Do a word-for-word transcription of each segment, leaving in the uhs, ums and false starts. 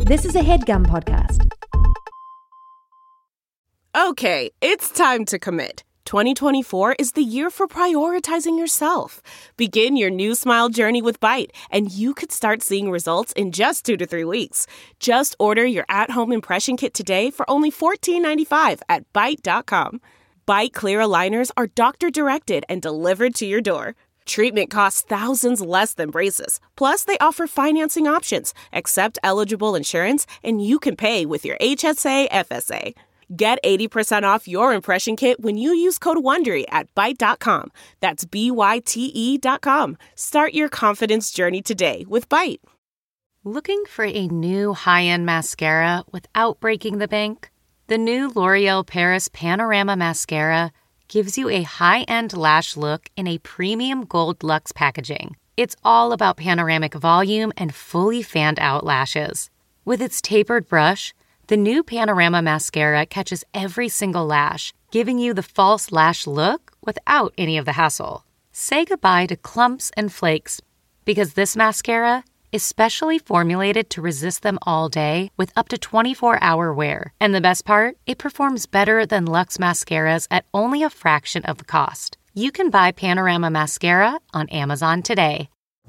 This is a HeadGum podcast. Okay, it's time to commit. twenty twenty-four is the year for prioritizing yourself. Begin your new smile journey with Byte, and you could start seeing results in just two to three weeks. Just order your at-home impression kit today for only fourteen ninety-five at byte dot com. Byte clear aligners are doctor-directed and delivered to your door. Treatment costs thousands less than braces. Plus, they offer financing options, accept eligible insurance, and you can pay with your H S A F S A. Get eighty percent off your impression kit when you use code WONDERY at byte dot com. That's B Y T E dot com. Start your confidence journey today with Byte. Looking for a new high-end mascara without breaking the bank? The new L'Oreal Paris Panorama Mascara gives you a high-end lash look in a premium gold luxe packaging. It's all about panoramic volume and fully fanned-out lashes. With its tapered brush, the new Panorama Mascara catches every single lash, giving you the false lash look without any of the hassle. Say goodbye to clumps and flakes, because this mascara is specially formulated to resist them all day with up to twenty-four hour wear. And the best part? It performs better than Luxe mascaras at only a fraction of the cost. You can buy Panorama Mascara on Amazon today.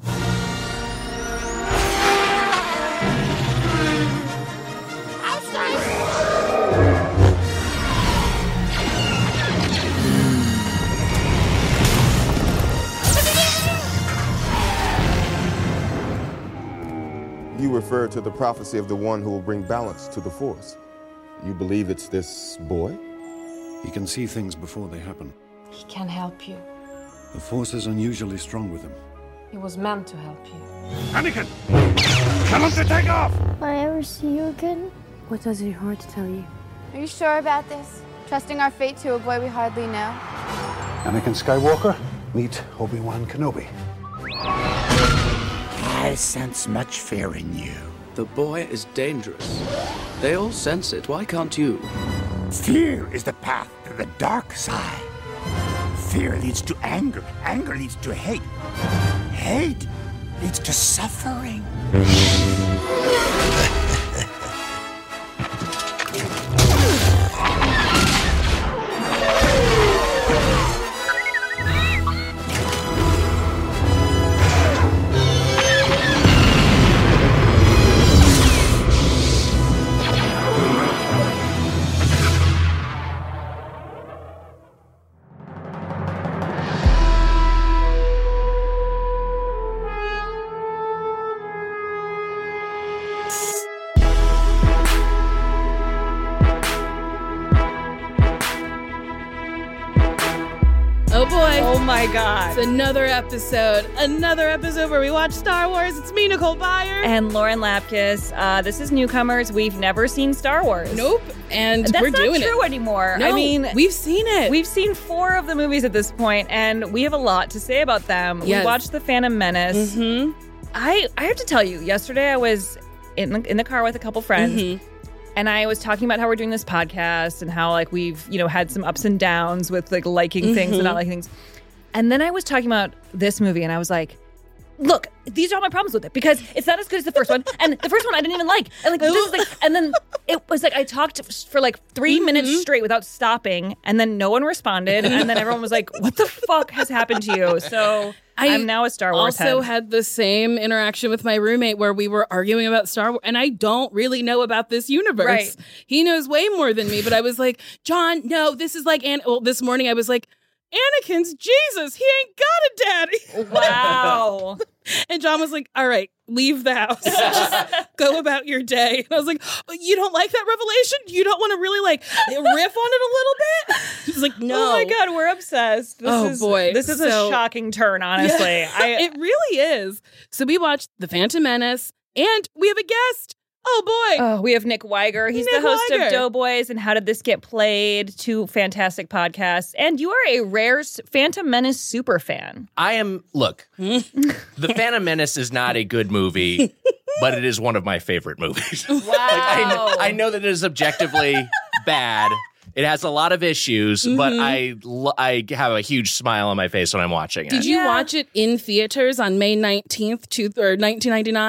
You refer to the prophecy of the one who will bring balance to the Force. You believe it's this boy? He can see things before they happen. He can help you. The Force is unusually strong with him. He was meant to help you. Anakin! Tell him to take off! Will I ever see you again? What does your heart tell you? Are you sure about this? Trusting our fate to a boy we hardly know? Anakin Skywalker, meet Obi-Wan Kenobi. I sense much fear in you. The boy is dangerous. They all sense it. Why can't you? Fear is the path to the dark side. Fear leads to anger. Anger leads to hate. Hate leads to suffering. Oh boy. Oh my God. It's another episode. Another episode where we watch Star Wars. It's me, Nicole Byer. And Lauren Lapkus. Uh, this is Newcomers. We've never seen Star Wars. Nope. And That's we're doing it. That's not true anymore. No, I mean, we've seen it. We've seen four of the movies at this point, and we have a lot to say about them. Yes. We watched The Phantom Menace. Mm-hmm. I, I have to tell you, yesterday I was in the, in the car with a couple friends. Mm-hmm. And I was talking about how we're doing this podcast and how, like, we've, you know, had some ups and downs with, like, liking mm-hmm. things and not liking things. And then I was talking about this movie, and I was like, look, these are all my problems with it, because it's not as good as the first one. And the first one I didn't even like. And, like, this is like, and then it was like I talked for, like, three mm-hmm. minutes straight without stopping, and then no one responded. And then everyone was like, what the fuck has happened to you? So I I'm now a Star Wars also head. had the same interaction with my roommate where we were arguing about Star Wars, and I don't really know about this universe. Right. He knows way more than me, but I was like, John, no, this is like, An-. well, this morning I was like, Anakin's Jesus, he ain't got a daddy. Wow. And John was like, all right, leave the house. Just go about your day. And I was like, oh, you don't like that revelation? You don't want to really like riff on it a little bit? He was like, no. Oh my God, we're obsessed. This oh is, boy. This is so, a shocking turn, honestly. Yeah, I, it really is. So we watched The Phantom Menace, and we have a guest. Oh boy. Oh, we have Nick Weiger. He's Nick the host Weiger. of Doughboys and How Did This Get Played? Two fantastic podcasts. And you are a rare Phantom Menace super fan. I am, look, The Phantom Menace is not a good movie, but it is one of my favorite movies. Wow. like, I, I know that it is objectively bad. It has a lot of issues, mm-hmm. but I, I have a huge smile on my face when I'm watching it. Did you yeah. watch it in theaters on May nineteenth, two, or nineteen ninety-nine?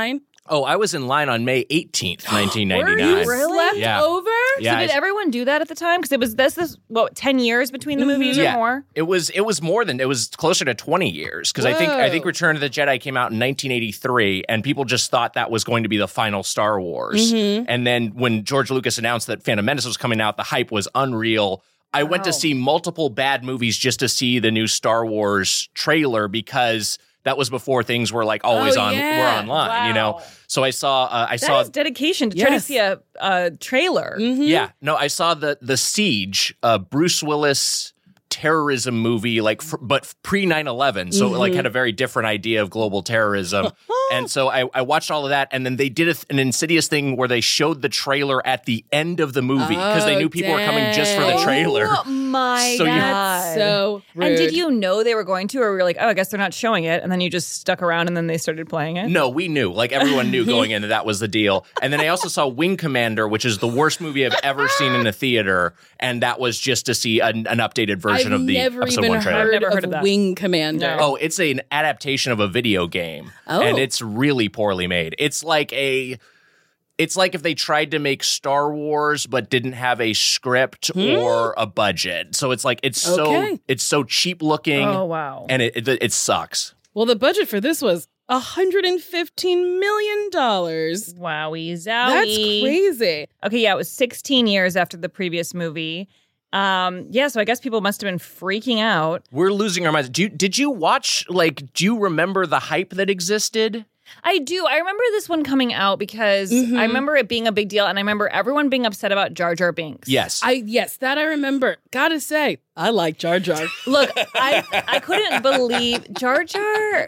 Oh, I was in line on May eighteenth, nineteen ninety-nine. Were you really? Slept Yeah. over? Yeah, so did I- everyone do that at the time? Because it was this this what ten years between the movies Yeah. or more. It was it was more than it was closer to twenty years because I think I think Whoa. Return of the Jedi came out in nineteen eighty-three and people just thought that was going to be the final Star Wars. Mhm. And then when George Lucas announced that Phantom Menace was coming out, the hype was unreal. I went to Wow. see multiple bad movies just to see the new Star Wars trailer because that was before things were like always Oh, on yeah. were online, you know. Wow. So I saw uh, I That saw is dedication to try to Yes. see a, a trailer. Mhm. yeah, no, I saw the the Siege, uh, Bruce Willis terrorism movie, like, fr- but pre nine eleven. So Mm-hmm. it, like, had a very different idea of global terrorism. And so I, I watched all of that, and then they did a th- an insidious thing where they showed the trailer at the end of the movie because they Oh, knew people were coming just for the dang. trailer. Oh my So you- god! So rude. and did you know they were going to, or were you like, oh, I guess they're not showing it, and then you just stuck around, and then they started playing it? No, we knew. Like, everyone knew going in that that was the deal. And then I also saw Wing Commander, which is the worst movie I've ever seen in a theater. And that was just to see an, an updated version I've of the never episode even one trailer. heard, Never heard of, of that. Wing Commander. Oh, it's an adaptation of a video game. Oh. And it's really poorly made. It's like a it's like if they tried to make Star Wars but didn't have a script or a budget. So it's like it's Okay. so it's so cheap looking Oh wow! and it, it it sucks. Well, the budget for this was one hundred fifteen million dollars. Wowie zowie! That's crazy. Okay, yeah, it was sixteen years after the previous movie. Um, yeah, so I guess people must have been freaking out. We're losing our minds. Do you, did you watch like do you remember the hype that existed? I do. I remember this one coming out because Mhm. I remember it being a big deal, and I remember everyone being upset about Jar Jar Binks. Yes. I yes, that I remember. Gotta say, I like Jar Jar. Look, I I couldn't believe Jar Jar.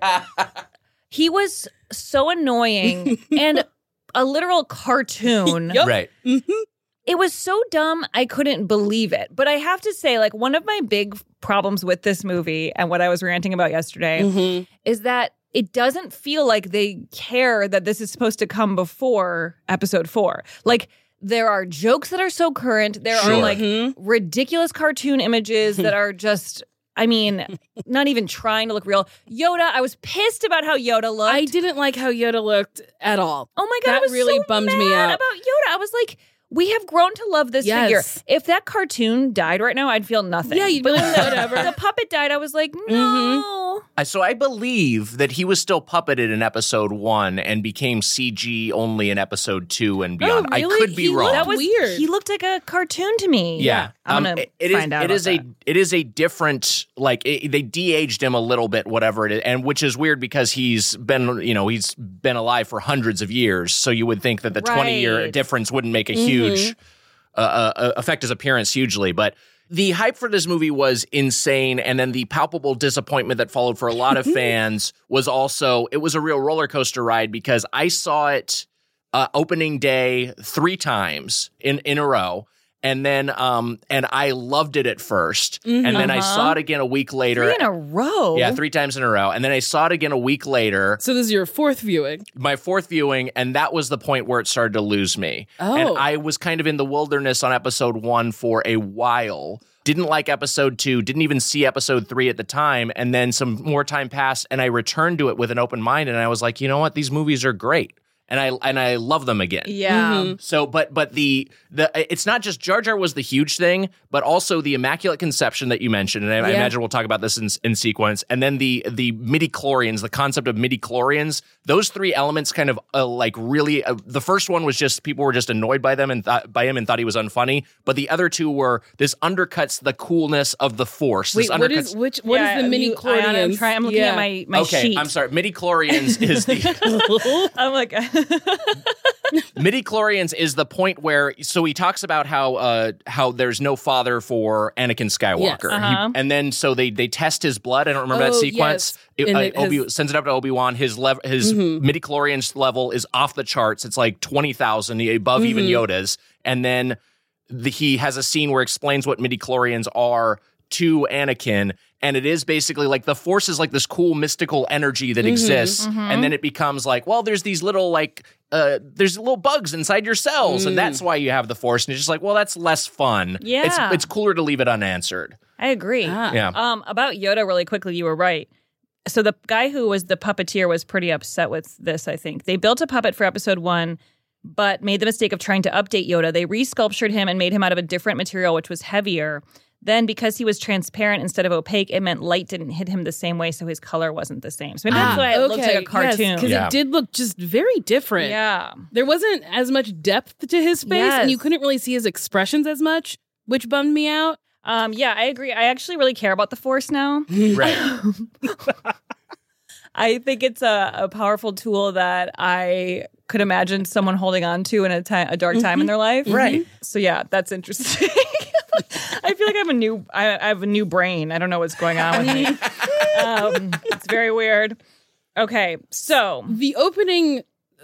He was so annoying and a literal cartoon. Yup. Right. It was so dumb, I couldn't believe it. But I have to say, like, one of my big problems with this movie and what I was ranting about yesterday Mhm. is that it doesn't feel like they care that this is supposed to come before episode four. Like, there are jokes that are so current. There Sure. are, like, Mhm. ridiculous cartoon images that are just... I mean, not even trying to look real. Yoda, I was pissed about how Yoda looked. I didn't like how Yoda looked at all. Oh my god, That I was really so bummed mad me out. about Yoda. I was like, we have grown to love this Yes. figure. If that cartoon died right now, I'd feel nothing. Yeah, you'd be But like, when the- whatever. The puppet died, I was like, no. I- So I believe that he was still puppeted in episode one and became C G only in episode two and beyond. I really? could be He wrong. looked That was weird. He looked like a cartoon to me. Yeah, I'm Um, gonna it- it is- find out. It about is a that. it is a different like it, they de-aged him a little bit, whatever it is, and which is weird because he's been you know he's been alive for hundreds of years. So you would think that the twenty year Right. difference wouldn't make a Mhm. huge uh, uh, affect his appearance hugely, but. The hype for this movie was insane, and then the palpable disappointment that followed for a lot of fans was also it was a real roller coaster ride because I saw it uh, opening day three times in in a row, and then um and I loved it at 1st Mhm. and then I Uh-huh. saw it again a week later. Three in a row. Yeah, three times in a row, and then I saw it again a week later, So this is your fourth viewing. my fourth viewing, and that was the point where it started to lose me. Oh. And I was kind of in the wilderness on episode one for a while. Didn't like episode two, didn't even see episode three at the time. And then some more time passed, and I returned to it with an open mind. And I was like, you know what? These movies are great. And I and I love them again. Yeah. Mhm. So, but but the the it's not just Jar Jar was the huge thing, but also the Immaculate Conception that you mentioned, and I, I Yeah. imagine we'll talk about this in, in sequence. And then the the midi-chlorians, the concept of midi-chlorians, those three elements kind of uh, like really. Uh, the first one was just people were just annoyed by them and thought by him and thought he was unfunny. But the other two were this undercuts the coolness of the Force. Wait, this what undercuts. is which? What is Yeah, the mini you- I- I'm chlorians? trying. I'm looking Yeah. at my my okay, sheet. I'm sorry. Midi-chlorians is the. I'm like, Midi-chlorians is the point where so he talks about how uh how there's no father for Anakin Skywalker. Yes. He- Uh-huh. and then so they they test his blood. I don't remember that Oh, sequence. yes. It- And uh, it Obi has- sends it up to Obi-Wan. His lev- his Mhm. midi-chlorians level is off the charts. It's like twenty thousand above even Mhm. Yoda's. And then the, he has a scene where it explains what midi-chlorians are to Anakin, and it is basically like the Force is like this cool mystical energy that Mhm. exists, Mhm. and then it becomes like, well, there's these little like uh, there's little bugs inside your cells, Mm. and that's why you have the Force. And it's just like, well, that's less fun. Yeah. it's it's cooler to leave it unanswered. I agree. Ah. Yeah, Um, about Yoda, really quickly, you were right. so the guy who was the puppeteer was pretty upset with this, I think. They built a puppet for episode one, but made the mistake of trying to update Yoda. They resculptured him and made him out of a different material, which was heavier. Then, because he was transparent instead of opaque, it meant light didn't hit him the same way, so his color wasn't the same. So maybe that's ah, why it okay. looked like a cartoon. Because Yeah. it did look just very different. Yeah. There wasn't as much depth to his face, Yes. and you couldn't really see his expressions as much, which bummed me out. Um, yeah, I agree. I actually really care about the Force now. Right. I think it's a, a powerful tool that I could imagine someone holding on to in a, ti- a dark time in their life. Right. So yeah, that's interesting. I feel like I have a new I, I have a new brain. I don't know what's going on with me. Um, it's very weird. Okay, so The opening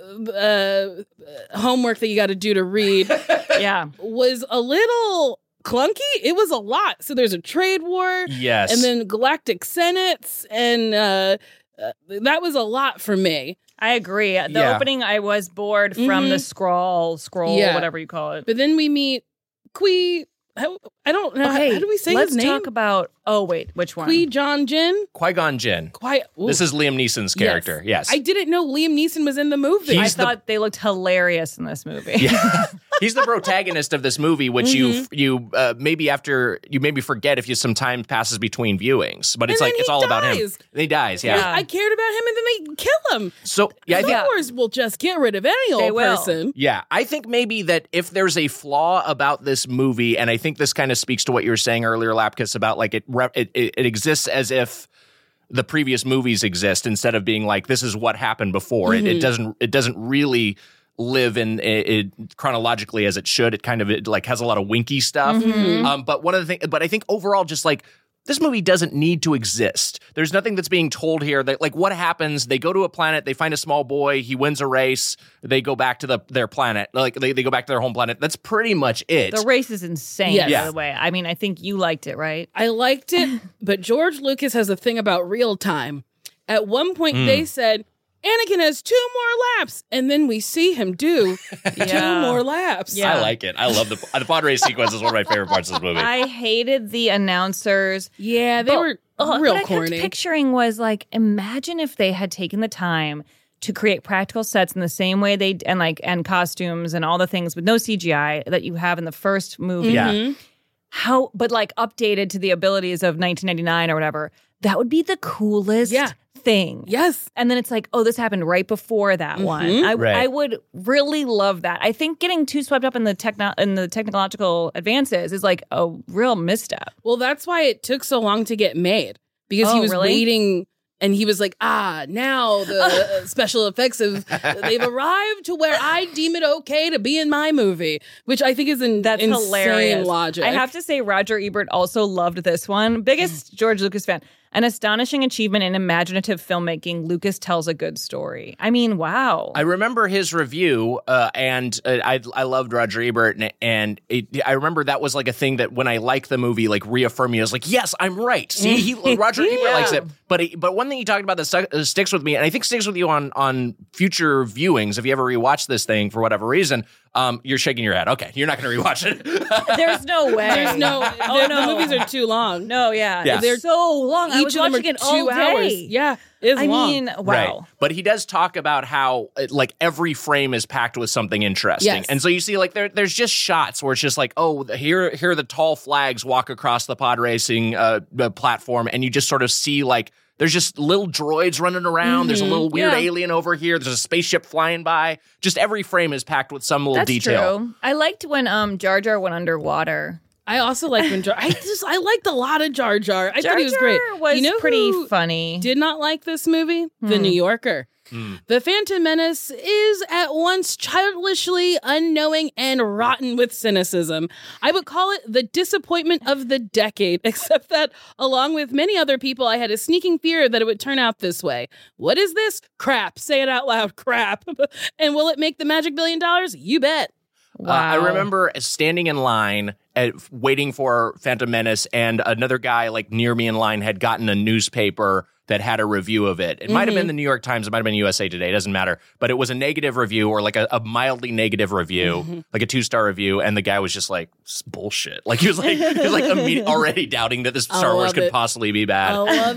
uh, homework that you got to do to read yeah, was a little clunky. It was a lot. So there's a trade war. Yes. And then galactic senates. And uh, uh, that was a lot for me. I agree. The Yeah. opening, I was bored from Mhm. the scroll, scroll, Yeah. whatever you call it. But then we meet Qui. How, I don't know. Okay, how, how do we say let's his name? talk about. Oh wait, which one? Qui Gon Jinn. Qui-Gon Jinn. Qui. ooh. This is Liam Neeson's character. Yes. I didn't know Liam Neeson was in the movie. I He's the- thought they looked hilarious in this movie. Yeah. He's the protagonist of this movie, which Mm-hmm. you you uh, maybe after you maybe forget if you some time passes between viewings, but it's And like then it's he all about him. dies. And he dies. Yeah. Yeah. I cared about him, and then they kill him. So yeah, I think Star Wars will just get rid of any They old will. person. Yeah, I think maybe that if there's a flaw about this movie, and I think this kind of speaks to what you were saying earlier, Lapkus, about like it, rep- it, it, it exists as if the previous movies exist instead of being like this is what happened before. Mm-hmm. It, it doesn't. It doesn't really live in it, it chronologically as it should. It kind of it like has a lot of winky stuff. Mm-hmm. Um, but one of the things, but I think overall, just like. This movie doesn't need to exist. There's nothing that's being told here that, like, what happens? They go to a planet, they find a small boy, he wins a race, they go back to the their planet, like they, they go back to their home planet. That's pretty much it. The race is insane, Yes. by Yeah. the way. I mean, I think you liked it, right? I liked it, but George Lucas has a thing about real time. At one point, Mm. they said, Anakin has two more laps, and then we see him do two Yeah. more laps. Yeah. I like it. I love the the pod race sequence is one of my favorite parts of this movie. I hated the announcers. Yeah, they But- were oh, real what I corny. kept picturing was like, imagine if they had taken the time to create practical sets in the same way they and like and costumes and all the things with no C G I that you have in the first movie. Yeah. Mm-hmm. How, but like updated to the abilities of nineteen ninety-nine or whatever. That would be the coolest Yeah. thing. Yes. And then it's like, oh, this happened right before that one. I, Right. I would really love that. I think getting too swept up in the techno- in the technological advances is like a real misstep. Well, that's why it took so long to get made, because Oh, he was really? waiting. And he was like, ah, now the uh, special effects have, they've arrived to where I deem it okay to be in my movie, which I think is an That's insane hilarious. logic. I have to say, Roger Ebert also loved this one. Biggest George Lucas fan. An astonishing achievement in imaginative filmmaking. Lucas tells a good story. I mean, wow. I remember his review, uh, and uh, I I loved Roger Ebert, and, and it, I remember that was like a thing that when I liked the movie, like reaffirmed me. I was like, yes, I'm right. See, he, Roger Ebert Yeah. likes it. But he, but one thing you talked about that stu- uh, sticks with me, and I think sticks with you on on future viewings. If you ever rewatch this thing for whatever reason, um, you're shaking your head. Okay, you're not going to rewatch it. There's no way. There's no, Oh, the, no. the movies are too long. No, yeah. Yeah. They're They're- so long. I Each was of them watching are it all two hours. day. Yeah, it's I long. mean, wow. Right. But he does talk about how uh, like every frame is packed with something interesting. Yes. And so you see like there there's just shots where it's just like, oh, the- here here the tall flags walk across the pod racing uh, uh, platform, and you just sort of see like there's just little droids running around. There's a little weird Yeah. alien over here. There's a spaceship flying by. Just every frame is packed with some little That's detail. true. I liked when um Jar Jar went underwater. I also like when Jar. I just I liked a lot of Jar Jar. I Jar thought he was great. Jar was you know pretty who funny. Did not like this movie? The New Yorker. The Phantom Menace is at once childishly unknowing and rotten with cynicism. I would call it the disappointment of the decade, except that, along with many other people, I had a sneaking fear that it would turn out this way. What is this? Crap. Say it out loud. Crap. And will it make the magic billion dollars? You bet. Uh, I remember standing in line at, waiting for Phantom Menace, and another guy like near me in line had gotten a newspaper that had a review of it. It might have been the New York Times, it might have been U S A Today, it doesn't matter. But it was a negative review, or like a, a mildly negative review, like a two-star review, and the guy was just like, "It's bullshit." Like he was like, he was like immediately already doubting that this I Star Wars love could it. possibly be bad. I love it.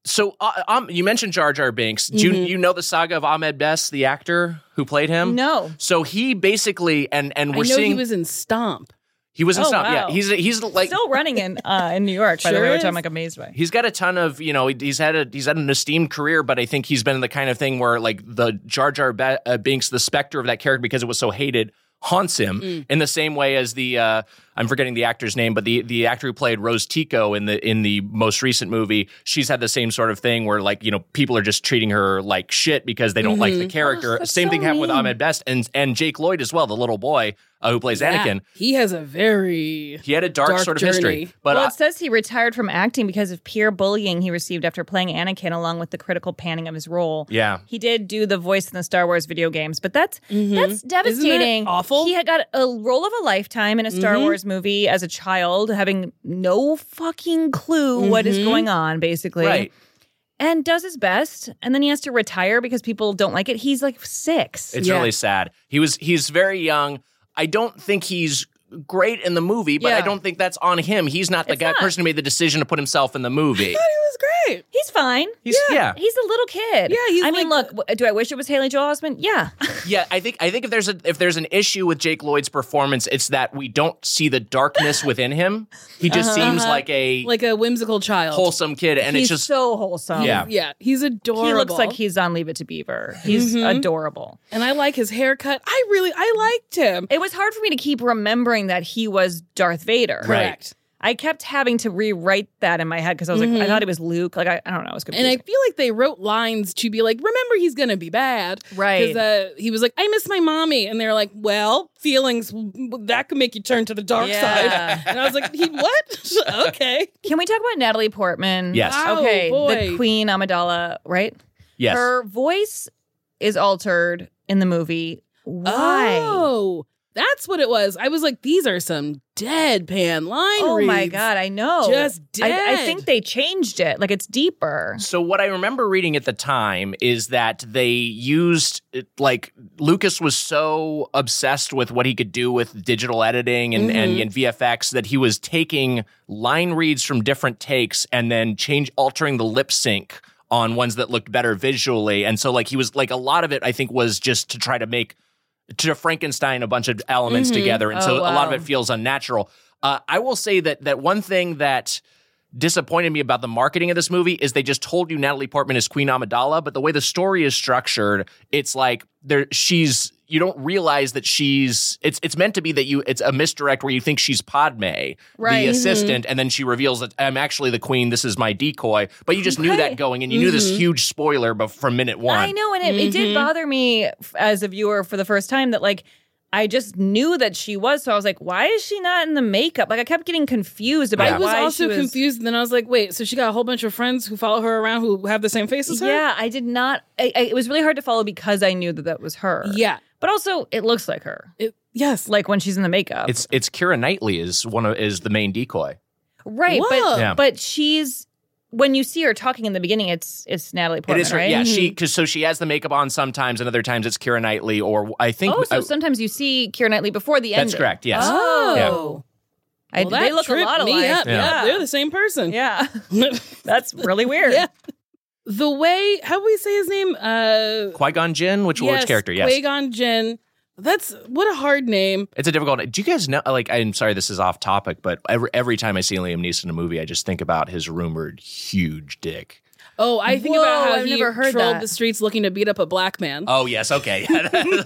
So uh, um, you mentioned Jar Jar Binks. Do you, Mhm. you know the saga of Ahmed Best, the actor who played him? No. So he basically, and and I we're know seeing he was in Stomp. he was in Oh, Stomp. wow. Yeah, he's he's like Still running in uh, in New York, by the Sure way, which is. I'm like amazed by. He's got a ton of, you know, he's had a he's had an esteemed career, but I think he's been the kind of thing where like the Jar Jar Ba- uh, Binks, the specter of that character because it was so hated, haunts him Mm. in the same way as the uh, I'm forgetting the actor's name, but the the actor who played Rose Tico in the in the most recent movie, she's had the same sort of thing where like, you know, people are just treating her like shit because they don't like the character. Oh, that's same so thing happened with mean. Ahmed Best and and Jake Lloyd as well, the little boy uh, who plays Yeah, Anakin. he has a very He had a dark, Dark sort of journey. history, but well, I- it says he retired from acting because of peer bullying he received after playing Anakin, along with the critical panning of his role. yeah. He did do the voice in the Star Wars video games, but that's Mhm. that's devastating. Isn't that awful? He had got a role of a lifetime in a Star Mhm. Wars movie as a child, having no fucking clue what is Mhm. going on, basically. Right. And does his best, and then he has to retire because people don't like it. He's like six. It's Yeah. really sad. He was he's very young. I don't think he's great in the movie, but I Yeah. don't think that's on him. He's not the It's guy not. person who made the decision to put himself in the movie. He was great. He's fine. He's yeah. He's a little kid. Yeah, he's I mean, like- look. w- Do I wish it was Haley Joel Osment? Yeah. Yeah, I think I think if there's a if there's an issue with Jake Lloyd's performance, it's that we don't see the darkness within him. He just Uh-huh. seems like a Like a whimsical child. wholesome kid, and he's it's just so wholesome. Yeah. Yeah, he's adorable. He looks like he's on Leave It to Beaver. He's Mhm. adorable. and I like his haircut. I really, I liked him. It was hard for me to keep remembering that he was Darth Vader. Correct. I kept having to rewrite that in my head because I was like, I Mhm. thought it was Luke. Like, I, I don't know. It was And confusing. I feel like they wrote lines to be like, remember, he's going to be bad. Right. Because uh, he was like, I miss my mommy. And they're like, well, feelings, that could make you turn to the dark Yeah. side. And I was like, he, what? Okay. Can we talk about Natalie Portman? Yes. Wow, Okay. boy. The Queen Amidala, right? yes. Her voice is altered in the movie. Why? Oh, that's what it was. I was like, these are some deadpan line Oh my reads. God, I know. Just I, I dead. think they changed it. Like it's deeper. So what I remember reading at the time is that they used like Lucas was so obsessed with what he could do with digital editing and, and, Mhm. and V F X that he was taking line reads from different takes and then change altering the lip sync on ones that looked better visually. And so like he was like a lot of it I think was just to try to make to Frankenstein a bunch of elements Mhm. together. And Oh, so a lot of wow. it feels unnatural. Uh, I will say that that one thing that disappointed me about the marketing of this movie is they just told you Natalie Portman is Queen Amidala, but the way the story is structured, it's like there she's you don't realize that she's it's it's meant to be that you it's a misdirect where you think she's Padme, Right. the Mhm. assistant, and then she reveals that I'm actually the queen, this is my decoy. But you just knew Right. that going, and you knew this Mhm. huge spoiler bef- from minute one. I know, and it, it did Mhm. bother me f- as a viewer for the first time that like I just knew that she was, so I was like, why is she not in the makeup? Like I kept getting confused about Yeah. I was why also she was, confused. And then I was like, wait, so she got a whole bunch of friends who follow her around who have the same face as her? Yeah, I did not. I, I, it was really hard to follow because I knew that that was her. Yeah. but also it looks like her. It, yes. Like when she's in the makeup, It's it's Keira Knightley is one of is the main decoy. right. Whoa. But Yeah. but she's when you see her talking in the beginning, it's it's Natalie Portman, it is her, right? yeah. She because so she has the makeup on sometimes, and other times it's Keira Knightley, or I think Oh, so I- sometimes you see Keira Knightley before the end. that's correct. Yes. Oh. I, Well, they that look a tripped lot me alike. up. Yeah. Yeah, they're the same person. Yeah, that's really weird. Yeah. The way, how do we say his name? Uh, Qui-Gon Jinn, which yes, which character? Yes. Qui-Gon Jinn. That's, what a hard name. It's a difficult. Do you guys know? Like, I'm sorry, this is off topic, but every every time I see Liam Neeson in a movie, I just think about his rumored huge dick. Oh, I think Whoa, about how I've he never heard trolled that. the streets looking to beat up a black man. Oh yes, okay. Oh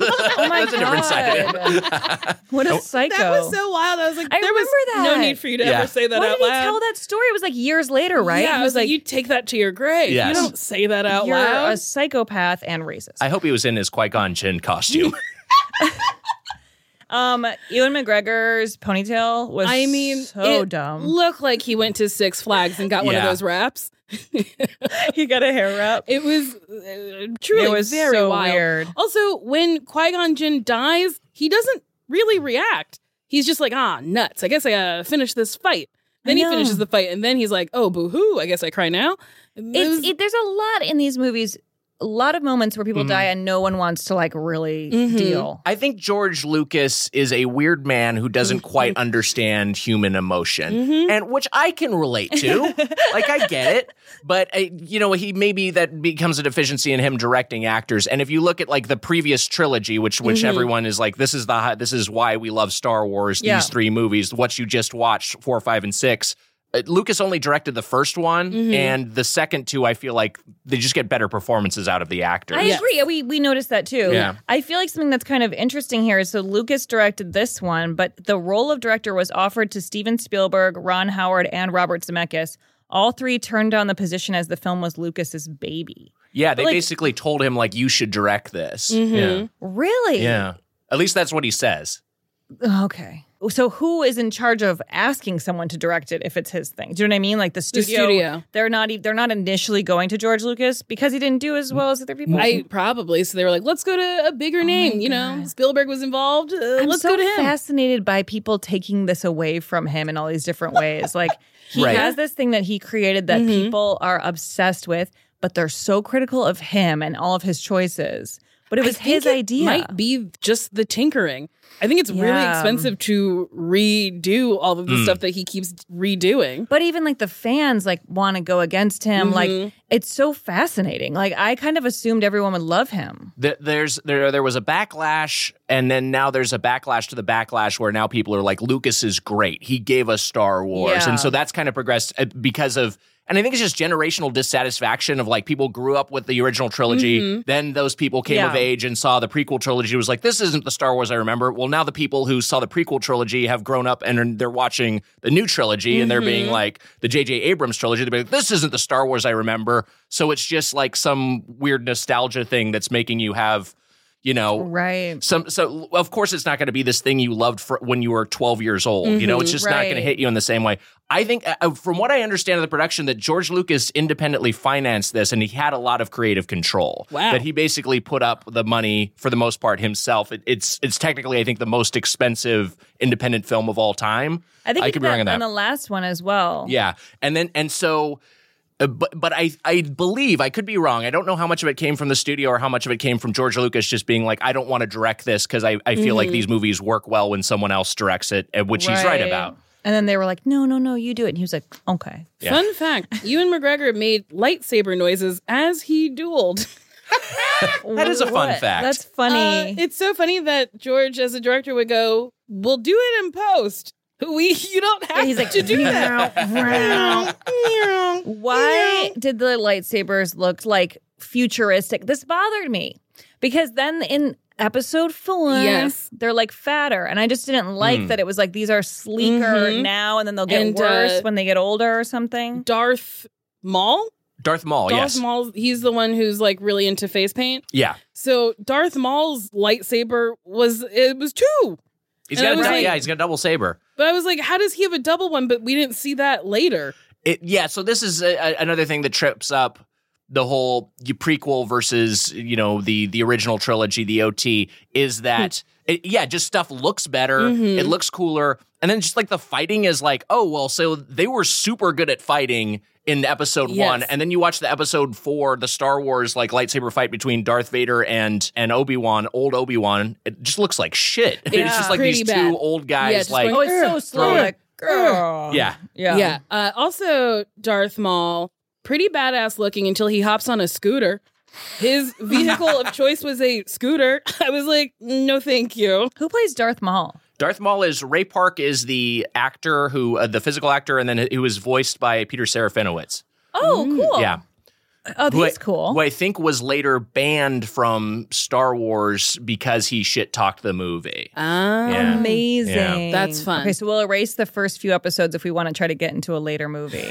my That's a different side of it. What a psycho! That was so wild. I was like, I there was remember that. no need for you to Yeah. ever say that Why out did he loud. tell that story? It was like years later, right? Yeah, He I was like, you take that to your grave. Yes. You don't say that out You're loud. a psychopath and racist. I hope he was in his Qui-Gon Jinn costume. Um, Ewan McGregor's ponytail was I mean, so it dumb. looked like he went to Six Flags and got one of Yeah. those wraps. He got a hair wrap. It was uh, truly It was very so wild. weird. Also, when Qui-Gon Jinn dies, he doesn't really react. He's just like, ah, nuts. I guess I gotta finish this fight. Then I he know. finishes the fight, and then he's like, oh, boo-hoo, I guess I cry now. It It's was- it, there's a lot in these movies a lot of moments where people Mhm. die and no one wants to like really Mhm. deal. I think George Lucas is a weird man who doesn't quite understand human emotion, Mhm. and which I can relate to. Like, I get it, but uh, you know, he maybe that becomes a deficiency in him directing actors. And if you look at like the previous trilogy, which which Mhm. everyone is like, this is the hi- this is why we love Star Wars. Yeah. These three movies, what you just watched, four, five, and six. Uh, Lucas only directed the first one, Mhm. and the second two, I feel like they just get better performances out of the actors. I Yes. agree. We we noticed that too. Yeah. I feel like something that's kind of interesting here is so Lucas directed this one, but the role of director was offered to Steven Spielberg, Ron Howard, and Robert Zemeckis. All three turned down the position as the film was Lucas's baby. Yeah, they Like- basically told him like, you should direct this. Mhm. Yeah. Really? Yeah. At least that's what he says. Okay. So who is in charge of asking someone to direct it if it's his thing? Do you know what I mean? Like the The studio, studio. they're not e- they're not initially going to George Lucas because he didn't do as well as other people. I probably so they were like, let's go to a bigger name. You know, Spielberg was involved. Uh, I'm let's so go to him. fascinated by people taking this away from him in all these different ways. Like he Right. has this thing that he created that Mhm. people are obsessed with, but they're so critical of him and all of his choices. But it was I think his it idea. Might be just the tinkering. I think it's really Yeah. expensive to redo all of the Mm. stuff that he keeps redoing. But even like the fans like want to go against him. Mhm. Like it's so fascinating. Like I kind of assumed everyone would love him. Th- There's there there was a backlash, and then now there's a backlash to the backlash where now people are like, Lucas is great. He gave us Star Wars, Yeah. and so that's kind of progressed uh, because of. And I think it's just generational dissatisfaction of like people grew up with the original trilogy. Mhm. Then those people came Yeah. of age and saw the prequel trilogy. Was like, this isn't the Star Wars I remember. Well, now the people who saw the prequel trilogy have grown up and they're watching the new trilogy and they're being Mhm. like the J J Abrams trilogy. They're like, this isn't the Star Wars I remember. So it's just like some weird nostalgia thing that's making you have, you know, Right. some. So of course it's not going to be this thing you loved for when you were twelve years old. You know, it's Mhm. just not going to Right. hit you in the same way. I think, uh, from what I understand of the production, that George Lucas independently financed this, and he had a lot of creative control. Wow. That he basically put up the money for the most part himself. It, it's it's technically, I think, the most expensive independent film of all time. I think I he could did be wrong on that that. on the last one as well. Yeah, and then and so. Uh, but but I I believe, I could be wrong. I don't know how much of it came from the studio or how much of it came from George Lucas just being like, I don't want to direct this because I, I feel like Mhm. these movies work well when someone else directs it, and which he's right about. And then they were like, no, no, no, you do it. And he was like, okay. Yeah. Fun fact: Ewan McGregor made lightsaber noises as he dueled. That is a fun What? fact. That's funny. Uh, it's so funny that George, as a director, would go, "We'll do it in post. We, you don't have Yeah, he's like, to do that." Why did the lightsabers look like futuristic? This bothered me because then in episode four, Yes. they're like fatter, and I just didn't like Mm. that it was like these are sleeker Mhm. now, and then they'll get And, worse uh, when they get older or something. Darth Maul. Darth Maul, Darth yes. Maul. He's the one who's like really into face paint. Yeah. So Darth Maul's lightsaber was it was two. He's And got I a, was dou- like- yeah, he's got a double saber. But I was like, how does he have a double one? But we didn't see that later. It, yeah, so this is a, a, another thing that trips up the whole you prequel versus, you know, the the original trilogy, the O T, is that it, yeah, just stuff looks better, Mhm. it looks cooler, and then just like the fighting is like, oh well, so they were super good at fighting in episode Yes. one, and then you watch the episode four, the Star Wars like lightsaber fight between Darth Vader and and Obi-Wan, old Obi-Wan. It just looks like shit. It's Yeah. just like Pretty these bad. two old Yeah, guys just like Oh, it's so slow. Ugh. Like, girl. yeah. Yeah. Yeah. Uh, also, Darth Maul, pretty badass looking until he hops on a scooter. His vehicle of choice was a scooter. I was like, no, thank you. Who plays Darth Maul? Darth Maul is Ray Park is the actor who uh, the physical actor, and then who was voiced by Peter Serafinowicz. Oh, cool. Yeah. Oh, Who I- he's cool. Who I think was later banned from Star Wars because he shit talked the movie. Ah, Yeah. Amazing. Yeah. That's fun. Okay, so we'll erase the first few episodes if we want to try to get into a later movie.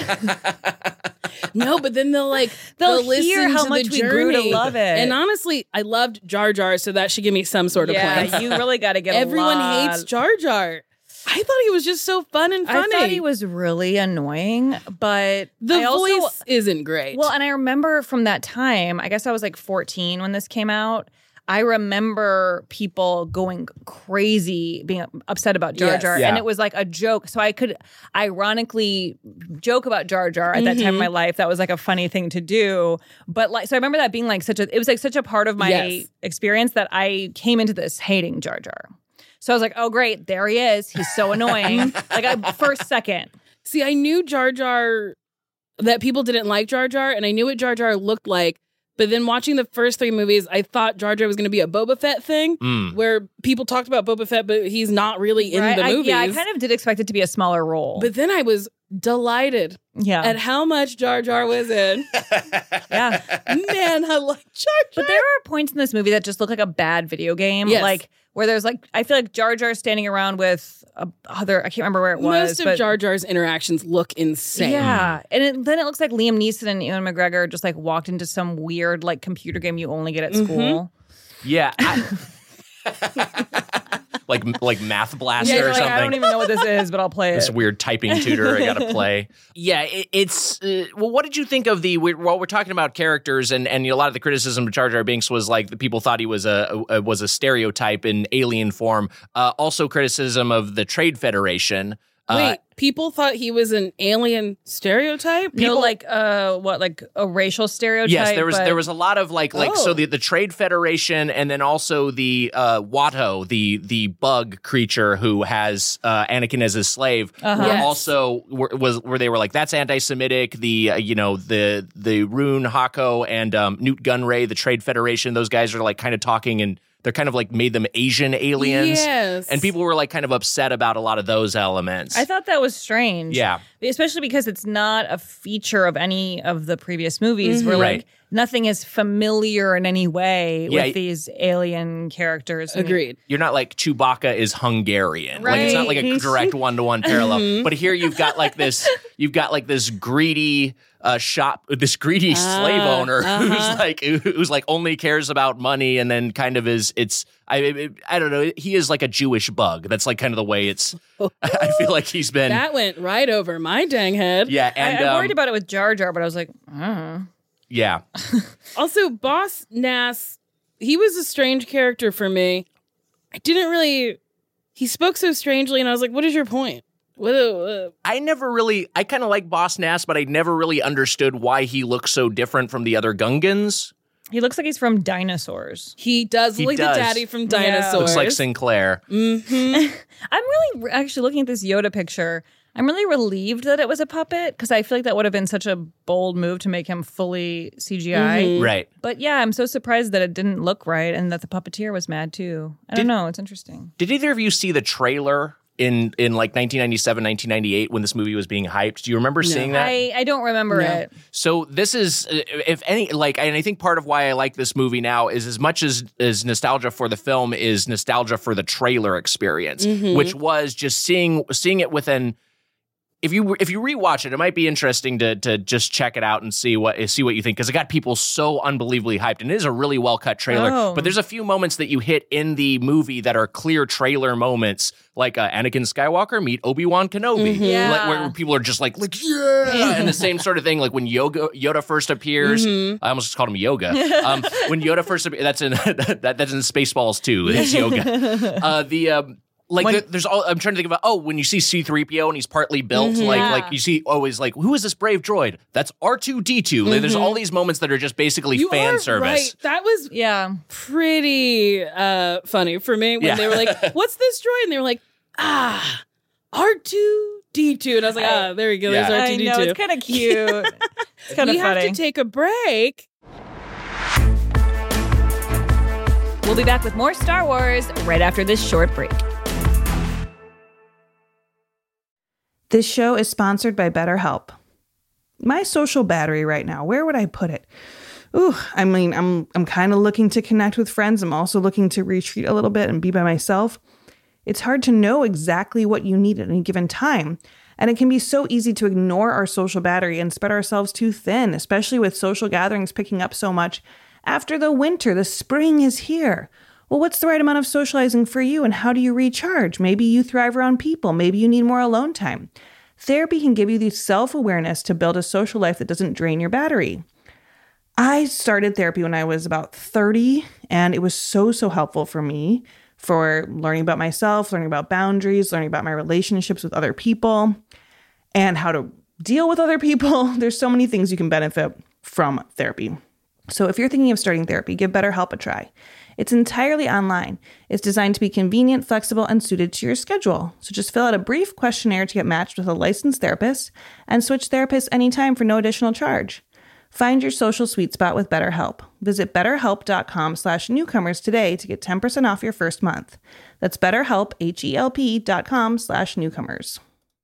no, but then they'll like They'll listen hear how to much the we grew to journey. love it. And honestly, I loved Jar Jar, so that should give me some sort of yeah, points. you really got to get Everyone a lot. hates Jar Jar. I thought he was just so fun and funny. I thought he was really annoying, but the I also, voice isn't great. Well, and I remember from that time, I guess I was like fourteen when this came out. I remember people going crazy, being upset about Jar Jar, Yes. Yeah. and it was like a joke. So I could ironically joke about Jar Jar at that time in my life. That was like a funny thing to do. But like, so I remember that being like such a, it was like such a part of my Yes. experience that I came into this hating Jar Jar. So I was like, oh great, there he is. He's so annoying. Like I, first second. See, I knew Jar Jar, that people didn't like Jar Jar, and I knew what Jar Jar looked like. But then watching the first three movies, I thought Jar Jar was going to be a Boba Fett thing, Mm. where people talked about Boba Fett, but he's not really in Right? the I- movies. yeah, I kind of did expect it to be a smaller role. But then I was delighted yeah. at how much Jar Jar was in. yeah. Man, I like Jar Jar. But there are points in this movie that just look like a bad video game. Yes. Like where there's like, I feel like Jar Jar standing around with a other, I can't remember where it was. Most of but, Jar Jar's interactions look insane. Yeah. And it, then it looks like Liam Neeson and Ewan McGregor just like walked into some weird like computer game you only get at Mm-hmm. school. Yeah. I- like like Math Blaster Yeah, or you're like, something. I don't even know what this is, but I'll play This it. weird typing tutor I got to play. Yeah, it, it's uh, well. What did you think of the? We, while we're talking about characters, and and a lot of the criticism of Jar Jar Binks was like the people thought he was a, a was a stereotype in alien form. Uh, also, criticism of the Trade Federation. Uh, Wait, people thought he was an alien stereotype? no, like uh, what, like a racial stereotype? Yes, there was but- there was a lot of like like so Oh. the, the Trade Federation, and then also the uh, Watto, the the bug creature who has uh, Anakin as his slave, Uh-huh. were Yes. also were, was where they were like that's anti-Semitic. The uh, you know the the Rune Hako and um, Newt Gunray, the Trade Federation, those guys are like kind of talking and. They're kind of like made them Asian aliens. Yes. And people were like kind of upset about a lot of those elements. I thought that was strange. Yeah. Especially because it's not a feature of any of the previous movies where like Right. nothing is familiar in any way Yeah. with these alien characters. I mean, Agreed. You're not like Chewbacca is Hungarian. Like it's not like a Right. direct one-to-one parallel. But here you've got like this you've got like this greedy uh shop this greedy slave owner uh-huh. who's like who's like only cares about money and then kind of is it's I it, I don't know, he is like a Jewish bug. That's like kind of the way it's I feel like he's been That went right over my dang head. Yeah, and I, I'm um, worried about it with Jar Jar, but I was like, I don't know. yeah. Also, Boss Nass, he was a strange character for me. I didn't really. He spoke so strangely, and I was like, "What is your point?" What? Uh, I never really, I kind of like Boss Nass, but I never really understood why he looks so different from the other Gungans. He looks like he's from Dinosaurs. he does He look does. like the daddy from Yeah. Dinosaurs. Looks like Sinclair. Mm-hmm. I'm really actually looking at this Yoda picture. I'm really relieved that it was a puppet because I feel like that would have been such a bold move to make him fully C G I. Mhm. Right. But yeah, I'm so surprised that it didn't look right and that the puppeteer was mad too. I Did- don't know. It's interesting. Did either of you see the trailer in in like nineteen ninety-seven, nineteen ninety-eight when this movie was being hyped? Do you remember seeing that? I, I don't remember No. it. So this is, uh, if any, like, and I think part of why I like this movie now is as much as as nostalgia for the film is nostalgia for the trailer experience, Mhm. which was just seeing seeing it with an. If you if you rewatch it, it might be interesting to to just check it out and see what see what you think because it got people so unbelievably hyped and it is a really well cut trailer. Oh. But there's a few moments that you hit in the movie that are clear trailer moments, like uh, Anakin Skywalker meet Obi-Wan Kenobi, Mhm. Yeah. like, where people are just like like yeah, and the same sort of thing. Like when Yoga Yoda first appears, Mhm. I almost called him Yoga. Um, when Yoda first appears, that's in that, that's in Spaceballs too. It's Yoga. Uh, the um, Like When- there, there's all I'm trying to think about. Oh, when you see C three P O and he's partly built, Mhm. like Yeah. like you see always like who is this brave droid? That's R two D two. Like, there's Mhm. all these moments that are just basically You fan are service. Right. That was Yeah. pretty uh, funny for me when Yeah. they were like, "What's this droid?" And they were like, "Ah, R two D two." And I was like, "Ah, there you go. Yeah. There's R I two D two." know. It's kind of cute. It's kind of we funny. have to take a break. We'll be back with more Star Wars right after this short break. This show is sponsored by BetterHelp. My social battery right now, where would I put it? Ooh, I mean, I'm I'm kind of looking to connect with friends. I'm also looking to retreat a little bit and be by myself. It's hard to know exactly what you need at any given time. And it can be so easy to ignore our social battery and spread ourselves too thin, especially with social gatherings picking up so much. After the winter, the spring is here. Well, what's the right amount of socializing for you and how do you recharge? Maybe you thrive around people. Maybe you need more alone time. Therapy can give you the self-awareness to build a social life that doesn't drain your battery. I started therapy when I was about thirty, and it was so, so helpful for me for learning about myself, learning about boundaries, learning about my relationships with other people, and how to deal with other people. There's so many things you can benefit from therapy. So if you're thinking of starting therapy, give BetterHelp a try. It's entirely online. It's designed to be convenient, flexible, and suited to your schedule. So just fill out a brief questionnaire to get matched with a licensed therapist and switch therapists anytime for no additional charge. Find your social sweet spot with BetterHelp. Visit betterhelp.com slash newcomers today to get ten percent off your first month. That's betterhelp, H-E-L-P dot com slash newcomers.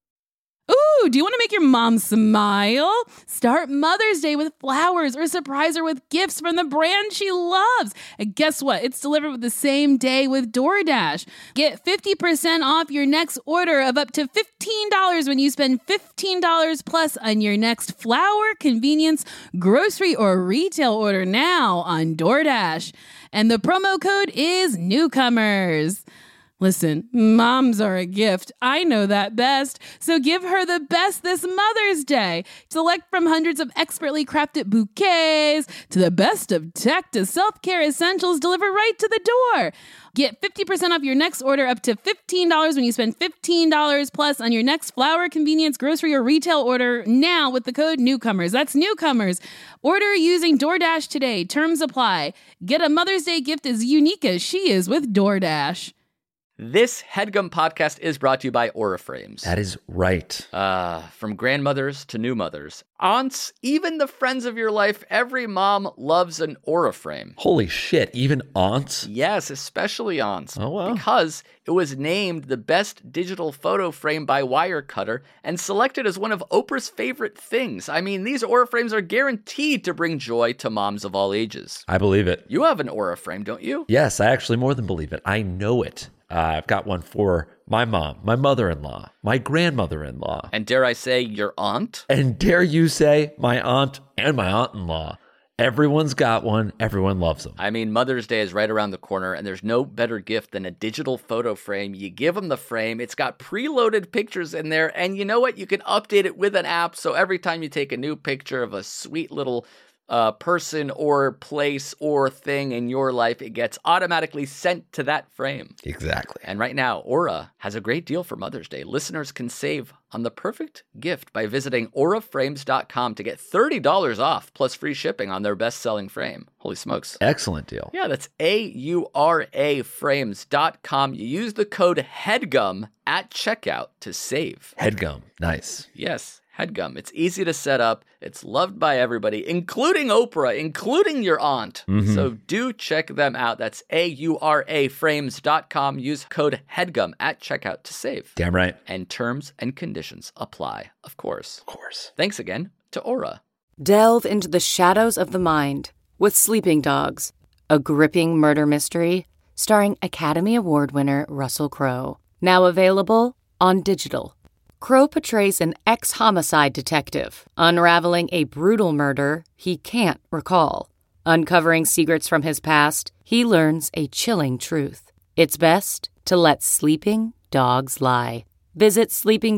Ooh, do you want to make your mom smile? Start Mother's Day with flowers or surprise her with gifts from the brand she loves. And guess what? It's delivered with the same day with DoorDash. Get fifty percent off your next order of up to fifteen dollars when you spend fifteen dollars plus on your next flower, convenience, grocery, or retail order now on DoorDash. And the promo code is newcomers. Listen, moms are a gift. I know that best. So give her the best this Mother's Day. Select from hundreds of expertly crafted bouquets to the best of tech to self-care essentials delivered right to the door. Get fifty percent off your next order up to fifteen dollars when you spend fifteen dollars plus on your next flower, convenience, grocery, or retail order now with the code newcomers. That's newcomers. Order using DoorDash today. Terms apply. Get a Mother's Day gift as unique as she is with DoorDash. This HeadGum podcast is brought to you by Auraframes. That is right. Uh, from grandmothers to new mothers, aunts, even the friends of your life, every mom loves an Auraframe. Holy shit, even aunts? Yes, especially aunts. Oh, wow. Because it was named the best digital photo frame by Wirecutter and selected as one of Oprah's favorite things. I mean, these Auraframes are guaranteed to bring joy to moms of all ages. I believe it. You have an Auraframe, don't you? Yes, I actually more than believe it. I know it. Uh, I've got one for my mom, my mother-in-law, my grandmother-in-law. And dare I say, your aunt? And dare you say, my aunt and my aunt-in-law. Everyone's got one. Everyone loves them. I mean, Mother's Day is right around the corner, and there's no better gift than a digital photo frame. You give them the frame. It's got preloaded pictures in there, and you know what? You can update it with an app, so every time you take a new picture of a sweet little uh, person or place or thing in your life, it gets automatically sent to that frame. Exactly. And right now, Aura has a great deal for Mother's Day. Listeners can save on the perfect gift by visiting aura frames dot com to get thirty dollars off plus free shipping on their best-selling frame. Holy smokes. Excellent deal. Yeah, that's A U R A frames dot com. You use the code HEADGUM at checkout to save. HeadGum. Nice. Yes. HeadGum. It's easy to set up. It's loved by everybody, including Oprah, including your aunt. Mm-hmm. So do check them out. That's A U R A frames dot com. Use code HEADGUM at checkout to save. Damn right. And terms and conditions apply, of course. Of course. Thanks again to Aura. Delve into the shadows of the mind with Sleeping Dogs, a gripping murder mystery starring Academy Award winner Russell Crowe. Now available on digital. Crowe portrays an ex-homicide detective, unraveling a brutal murder he can't recall. Uncovering secrets from his past, he learns a chilling truth. It's best to let sleeping dogs lie. Visit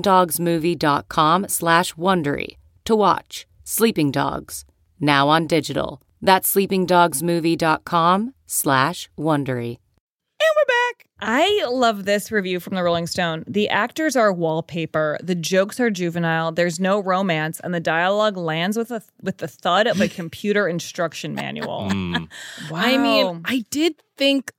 sleepingdogsmovie.com slash Wondery to watch Sleeping Dogs, now on digital. That's sleepingdogsmovie.com slash Wondery. And we're back. I love this review from the Rolling Stone. The actors are wallpaper. The jokes are juvenile. There's no romance, and the dialogue lands with a with the thud of a computer instruction manual. Mm. Wow. I mean, I did think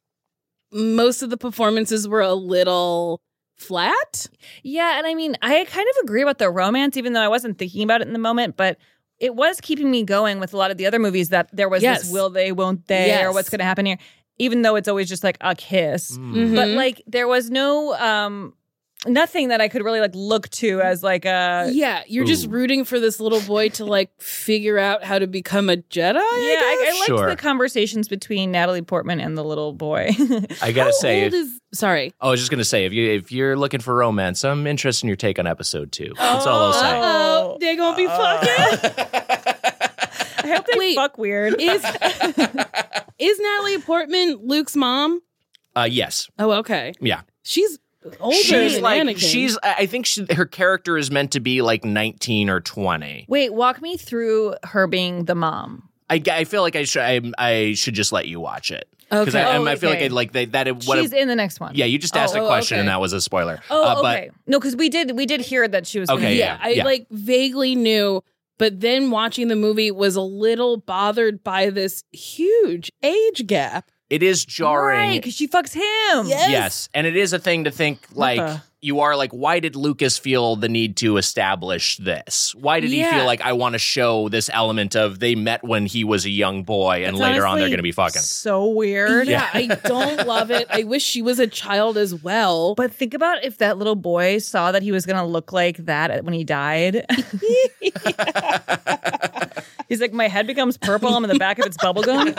most of the performances were a little flat. Yeah, and I mean, I kind of agree about the romance, even though I wasn't thinking about it in the moment, but it was keeping me going with a lot of the other movies that there was yes. this will they, won't they, yes. or what's going to happen here. Even though it's always just like a kiss. Mm-hmm. But like there was no um nothing that I could really like look to as like a Yeah, you're Ooh. just rooting for this little boy to like figure out how to become a Jedi. Yeah, I, I, I liked Sure. the conversations between Natalie Portman and the little boy. I gotta How say, old if, is sorry. I was just gonna say, if you if you're looking for romance, I'm interested in your take on episode two. That's all I'll say. Oh, they gonna be fucking. I hope they Wait, fuck weird. Is is Natalie Portman Luke's mom? Uh, yes. Oh, okay. Yeah. She's older She's than like Anakin. she's. I think she, her character is meant to be like nineteen or twenty. Wait, walk me through her being the mom. I, I feel like I should I, I should just let you watch it because Okay. I, Oh, I feel okay. like I, like they, that. What She's in the next one. Yeah, you just asked Oh, a oh, question okay. and that was a spoiler. Oh, Uh, but okay. No, because we did we did hear that she was. Okay, gonna yeah, yeah, I yeah. like vaguely knew, but then watching the movie was a little bothered by this huge age gap. it is jarring. because she fucks him. Yes. Yes, and it is a thing to think like the- you are like, why did Lucas feel the need to establish this? Why did he Yeah. feel like I want to show this element of they met when he was a young boy and That's later on they're honestly going to be fucking? So weird. Yeah, I don't love it. I wish she was a child as well. But think about if that little boy saw that he was going to look like that when he died. He's like, my head becomes purple. I'm in the back of its bubblegum.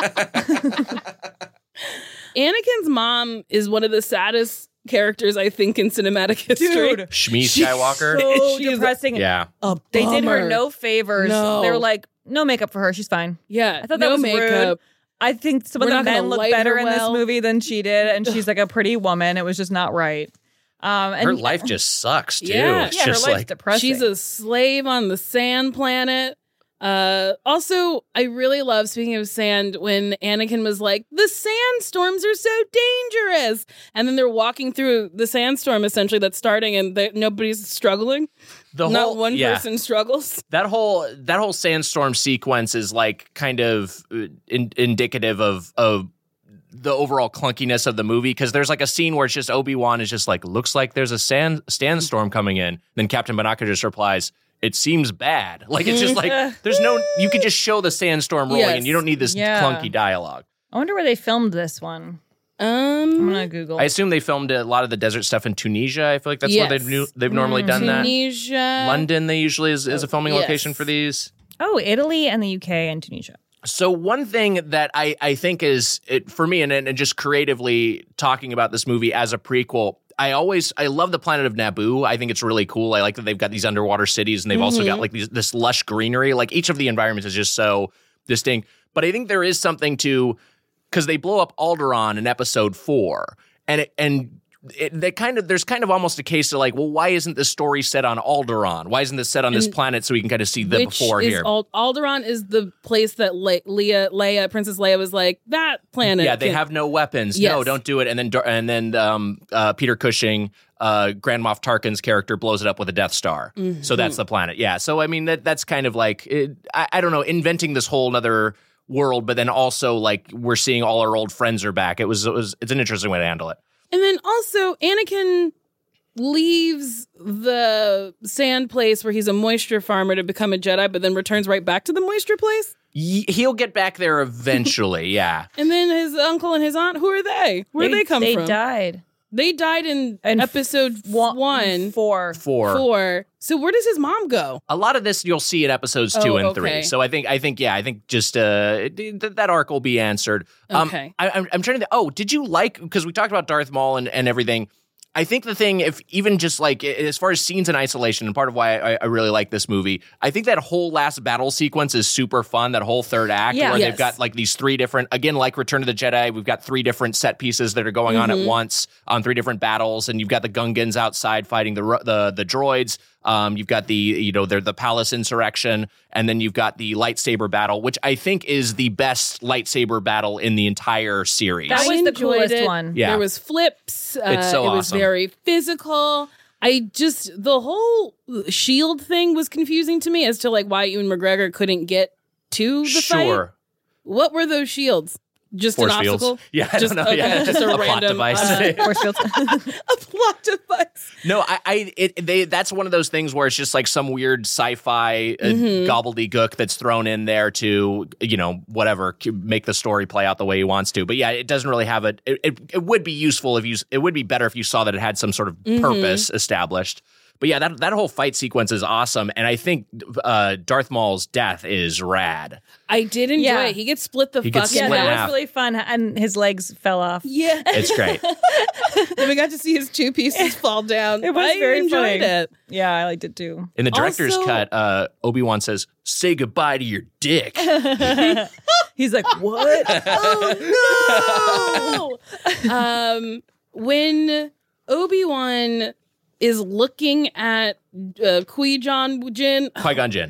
Anakin's mom is one of the saddest characters I think in cinematic history. Dude. Shmi Skywalker. So She's a- depressing. Yeah. A They did her bummer. no favors. No. They were like, no makeup for her. She's fine. Yeah, I thought no that was makeup. rude. I think some We're of the not gonna men look light better her in well. this movie than she did, and she's like a pretty woman. It was just not right. Um, and Her life just sucks too. Yeah. It's yeah, her just life's like depressing. She's a slave on the sand planet. Uh, also, I really love, speaking of sand, when Anakin was like, the sandstorms are so dangerous. And then they're walking through the sandstorm, essentially, that's starting, and they- nobody's struggling. the Not whole one yeah. person struggles. That whole that whole sandstorm sequence is like kind of uh, in, indicative of of the overall clunkiness of the movie because there's like a scene where it's just Obi-Wan is just like, looks like there's a sand sandstorm coming in. Then Captain Panaka just replies, it seems bad. Like it's just like there's no you could just show the sandstorm rolling Yes. and you don't need this Yeah. clunky dialogue. I wonder where they filmed this one. Um, I'm gonna Google. I assume they filmed a lot of the desert stuff in Tunisia. I feel like that's where Yes. they've new, they've normally done that. Tunisia. London, they usually is, is a filming Yes. location for these. oh, Italy and the U K and Tunisia. So one thing that I, I think is it, for me, and, and just creatively talking about this movie as a prequel, I always I love the planet of Naboo. I think it's really cool. I like that they've got these underwater cities, and they've also got like these, this lush greenery. Like each of the environments is just so distinct. But I think there is something to because they blow up Alderaan in Episode Four, and it, and. It, they kind of there's kind of almost a case of like, well, why isn't this story set on Alderaan? Why isn't this set on this And planet so we can kind of see the Which before is here? Ald- Alderaan is the place that Le- Leia, Leia, Princess Leia was like, that planet. Yeah, they can- have no weapons. Yes. No, don't do it. And then Dar- and then um, uh, Peter Cushing, uh, Grand Moff Tarkin's character, blows it up with a Death Star. Mhm. So that's the planet. Yeah. So I mean that that's kind of like it, I, I don't know, inventing this whole other world, but then also like we're seeing all our old friends are back. It was, it was it's an interesting way to handle it. And then also, Anakin leaves the sand place where he's a moisture farmer to become a Jedi, but then returns right back to the moisture place. Ye- He'll get back there eventually. Yeah. And then his uncle and his aunt, who are they? Where They- they come they from? died. They died in, And episode one, one, Four. Four. four. So where does his mom go? A lot of this you'll see in episodes two Oh, and okay. three. So I think, I think, yeah, I think just uh, it- th- that arc will be answered. Um, Okay. I, I'm, I'm trying to. Oh, did you like? Because we talked about Darth Maul and, and everything. I think the thing, if even just like as far as scenes in isolation, and part of why I, I really like this movie, I think that whole last battle sequence is super fun. That whole third act Yeah. where Yes. they've got like these three different, again, like Return of the Jedi, we've got three different set pieces that are going on at once on three different battles, and you've got the Gungans outside fighting the ro- the the droids. Um, you've got the, you know, they're the palace insurrection, and then you've got the lightsaber battle, which I think is the best lightsaber battle in the entire series. That I was the enjoyed coolest it. one. Yeah. There was flips. Uh, It's so it was awesome. very physical. I just the whole shield thing was confusing to me as to like why Ewan McGregor couldn't get to the fight. Sure. What were those shields? Just Force an fields. obstacle? Yeah, I just, don't know. okay, Yeah, just a, a plot random device. uh, Force fields. a plot device. No, I, I, it, they, that's one of those things where it's just like some weird sci-fi uh, Mhm. gobbledygook that's thrown in there to, you know, whatever, c- make the story play out the way he wants to. But yeah, it doesn't really have a. It, it, it would be useful if you. It would be better if you saw that it had some sort of Mhm. purpose established. But yeah, that that whole fight sequence is awesome, and I think uh, Darth Maul's death is rad. I did enjoy Yeah. it. He gets split the He fuck gets Yeah, split in in that half. was really fun, and his legs fell off. Yeah. It's great. And we got to see his two pieces fall down. It was I very enjoyed funny. it. Yeah, I liked it too. In the director's Also- cut, uh, Obi-Wan says, "Say goodbye to your dick." He's like, what? Oh no! um, when Obi-Wan is looking at uh, Qui-Gon Jinn, Qui-Gon Jinn.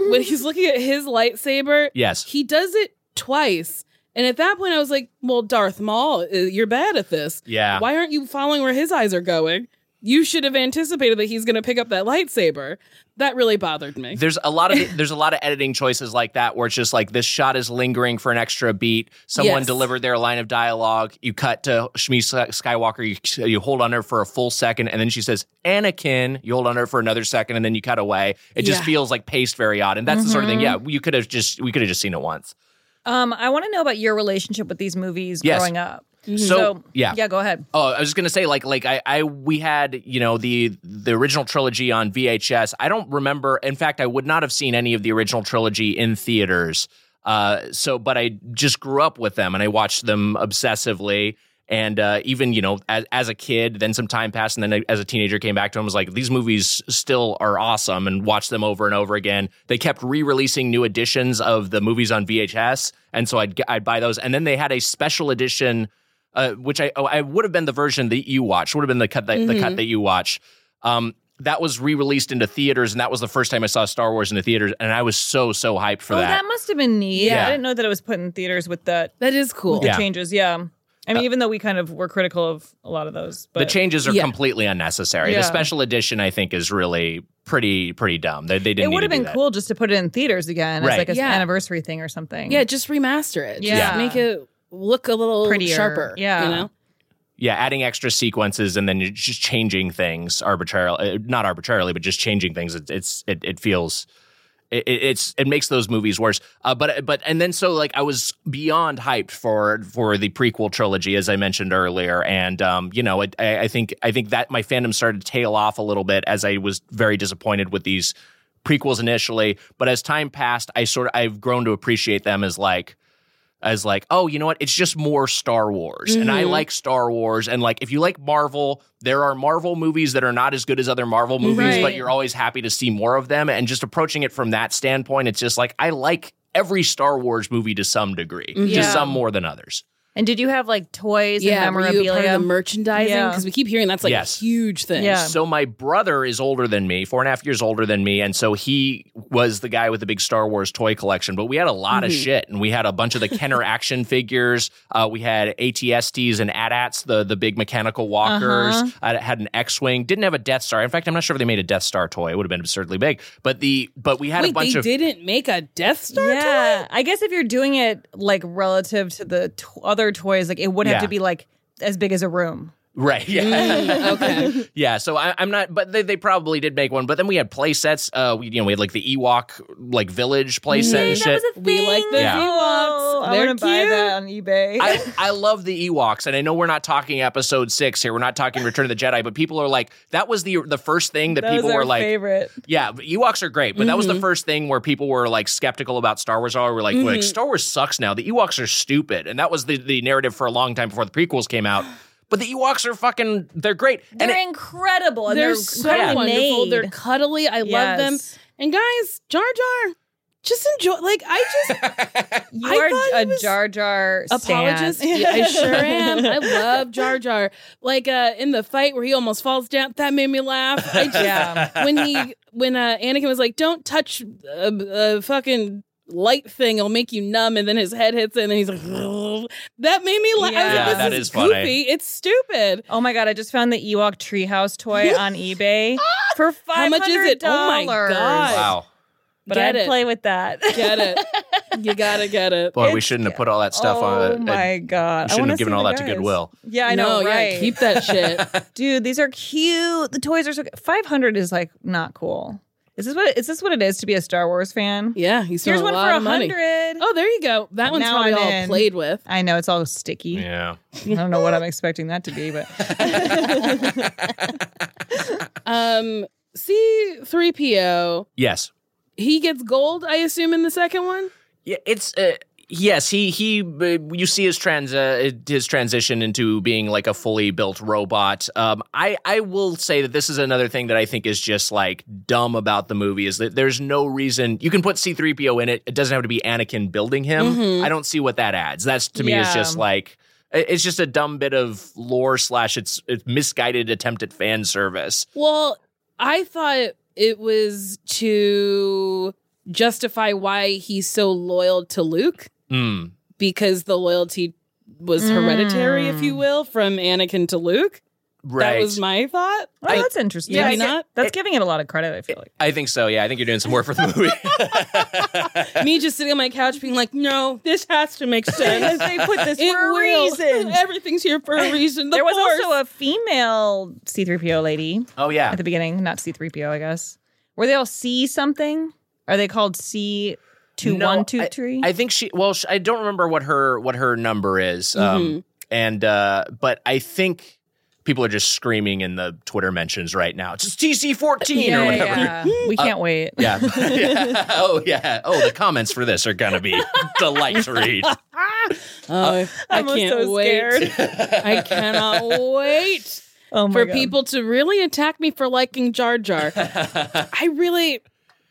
when he's looking at his lightsaber, Yes. he does it twice. And at that point, I was like, well, Darth Maul, uh, you're bad at this. Yeah. Why aren't you following where his eyes are going? You should have anticipated that he's going to pick up that lightsaber. That really bothered me. There's a lot of there's a lot of editing choices like that where it's just like this shot is lingering for an extra beat. Someone Yes. delivered their line of dialogue. You cut to Shmi Skywalker. You, you hold on her for a full second, and then she says Anakin. You hold on her for another second, and then you cut away. It just Yeah. feels like paced very odd, and that's the sort of thing. Mhm. Yeah, you could have just we could have just seen it once. Um, I want to know about your relationship with these movies Yes. growing up. So, So, yeah. yeah, go ahead. Oh, I was just gonna say, like, like I, I, we had, you know, the the original trilogy on V H S. I don't remember. In fact, I would not have seen any of the original trilogy in theaters. Uh, so, but I just grew up with them, and I watched them obsessively. And uh, even, you know, as, as a kid, then some time passed, and then I, as a teenager, came back to them. Was like, these movies still are awesome, and watched them over and over again. They kept re-releasing new editions of the movies on V H S, and so I'd get- I'd buy those. And then they had a special edition. Uh, which I oh, I would have been the version that you watched, would have been the cut that, the Mm-hmm. cut that you watch. Um, that was re-released into theaters, and that was the first time I saw Star Wars in the theaters, and I was so so hyped for oh, that. that must have been neat. Yeah. I didn't know that it was put in theaters with that. That is cool. With the Yeah. changes, yeah. I mean, Uh, even though we kind of were critical of a lot of those, but the changes are yeah. completely unnecessary. Yeah. The special edition, I think, is really pretty pretty dumb. They, they didn't. It need would to have do been that. cool just to put it in theaters again Right. as like an Yeah. anniversary thing or something. Yeah, just remaster it. Yeah. Just make it look a little Prettier. sharper. Yeah. You know? Yeah, adding extra sequences and then you're just changing things arbitrarily, uh, not arbitrarily, but just changing things. It, it's it, it feels. It, it's it makes those movies worse, uh, but but and then so like I was beyond hyped for for the prequel trilogy as I mentioned earlier, and um you know it, I, I think I think that my fandom started to tail off a little bit as I was very disappointed with these prequels initially, but as time passed, I sort of I've grown to appreciate them as like. As like, oh, you know what? It's just more Star Wars. And I Mhm. like Star Wars. And like, if you like Marvel, there are Marvel movies that are not as good as other Marvel movies, Right. but you're always happy to see more of them. And just approaching it from that standpoint, it's just like, I like every Star Wars movie to some degree, Mhm. just Yeah. some more than others. And did you have like toys Yeah, and were memorabilia? you a part of the merchandising? Yeah. Because we keep hearing that's like Yes. a huge thing. Yeah. So my brother is older than me, four and a half years older than me, and so he was the guy with the big Star Wars toy collection. But we had a lot of Mhm. shit, and we had a bunch of the Kenner action figures. Uh, we had A T S Ts and A T A Ts, the the big mechanical walkers. Uh-huh. I had an X-wing. Didn't have a Death Star. In fact, I'm not sure if they made a Death Star toy. It would have been absurdly big. But the but we had Wait, a bunch they of didn't make a Death Star Yeah, toy? I guess if you're doing it like relative to the t- other toys, like it would have Yeah. to be like as big as a room. Right. Yeah. Mm, okay. Yeah. So I, I'm not, but they, they probably did make one. But then we had play sets. Uh, we you know we had like the Ewok like village play set and shit. We like the Yeah. Oh, Ewoks. I They're want to buy cute. that on eBay. I, I love the Ewoks, and I know we're not talking episode six here. We're not talking Return of the Jedi, but people are like, that was the the first thing that, that people was our were like, favorite. yeah, but Ewoks are great, but that was the Mhm. first thing where people were like skeptical about Star Wars. Or were like, like Mhm. Star Wars sucks now. The Ewoks are stupid, and that was the the narrative for a long time before the prequels came out. But the Ewoks are fucking, they're great. They're and it- incredible. And They're, they're, so incredibly wonderful. made. They're cuddly. I love them. Yes. And guys, Jar Jar, just enjoy. Like I just You I are thought he a was Jar Jar apologist. stan. Yeah, I sure am. I love Jar Jar. Like uh, in the fight where he almost falls down, that made me laugh. I just, Yeah. when he when uh, Anakin was like, "Don't touch a, a fucking light thing; it'll make you numb," and then his head hits it, and then he's like, "That made me laugh." I was Yeah, like, this that is, is funny. goofy. It's stupid. Oh my god! I just found the Ewok treehouse toy on eBay for five How hundred much is it? Oh my God. wow. But Get I'd it. play with that. Get it. You gotta get it. Boy, we It's- shouldn't have put all that stuff oh on. uh, my god! We I shouldn't wanna have given see all the that to guys. Goodwill. Yeah, I know, No, yeah, right? keep that shit. Dude, these are cute. The toys are so good. five hundred is like not cool. Is this what is this what it is to be a Star Wars fan? Yeah, he's Here's a one lot for of money. one hundred. Oh, there you go. That one's Now probably I'm all in. played with. I know it's all sticky. Yeah. I don't know what I'm expecting that to be, but Um, C three P O. Yes. He gets gold, I assume, in the second one. Yeah, it's uh, yes. He he. Uh, you see his trans uh, his transition into being like a fully built robot. Um, I I will say that this is another thing that I think is just like dumb about the movie is that there's no reason you can put C three P O in it. It doesn't have to be Anakin building him. Mhm. I don't see what that adds. That's to me is Yeah. just like. It's just a dumb bit of lore slash it's, it's misguided attempt at fan service. Well, I thought it was to justify why he's so loyal to Luke Mm. because the loyalty was hereditary, Mm. if you will, from Anakin to Luke. Right. That was my thought. Oh, that's interesting. Maybe Yeah, not. That's giving it a lot of credit, I feel like. I think so. Yeah, I think you're doing some work for the movie. Me just sitting on my couch being like, no, this has to make sense. They put this It for a will. reason. Everything's here for a reason. The there was Force. also a female C three P O lady Oh yeah. at the beginning, not C three P O, I guess. Were they all C something? Are they called C two one two three? I think she. Well, sh I don't remember what her what her number is. Um, Mhm. and uh, but I think people are just screaming in the Twitter mentions right now. It's T C fourteen yeah, or whatever. yeah. We can't Uh, wait. Yeah. yeah. Oh yeah. Oh, the comments for this are gonna be delight to read. Oh, I I'm can't so wait. scared. I cannot wait Oh my for God. people to really attack me for liking Jar Jar. I really,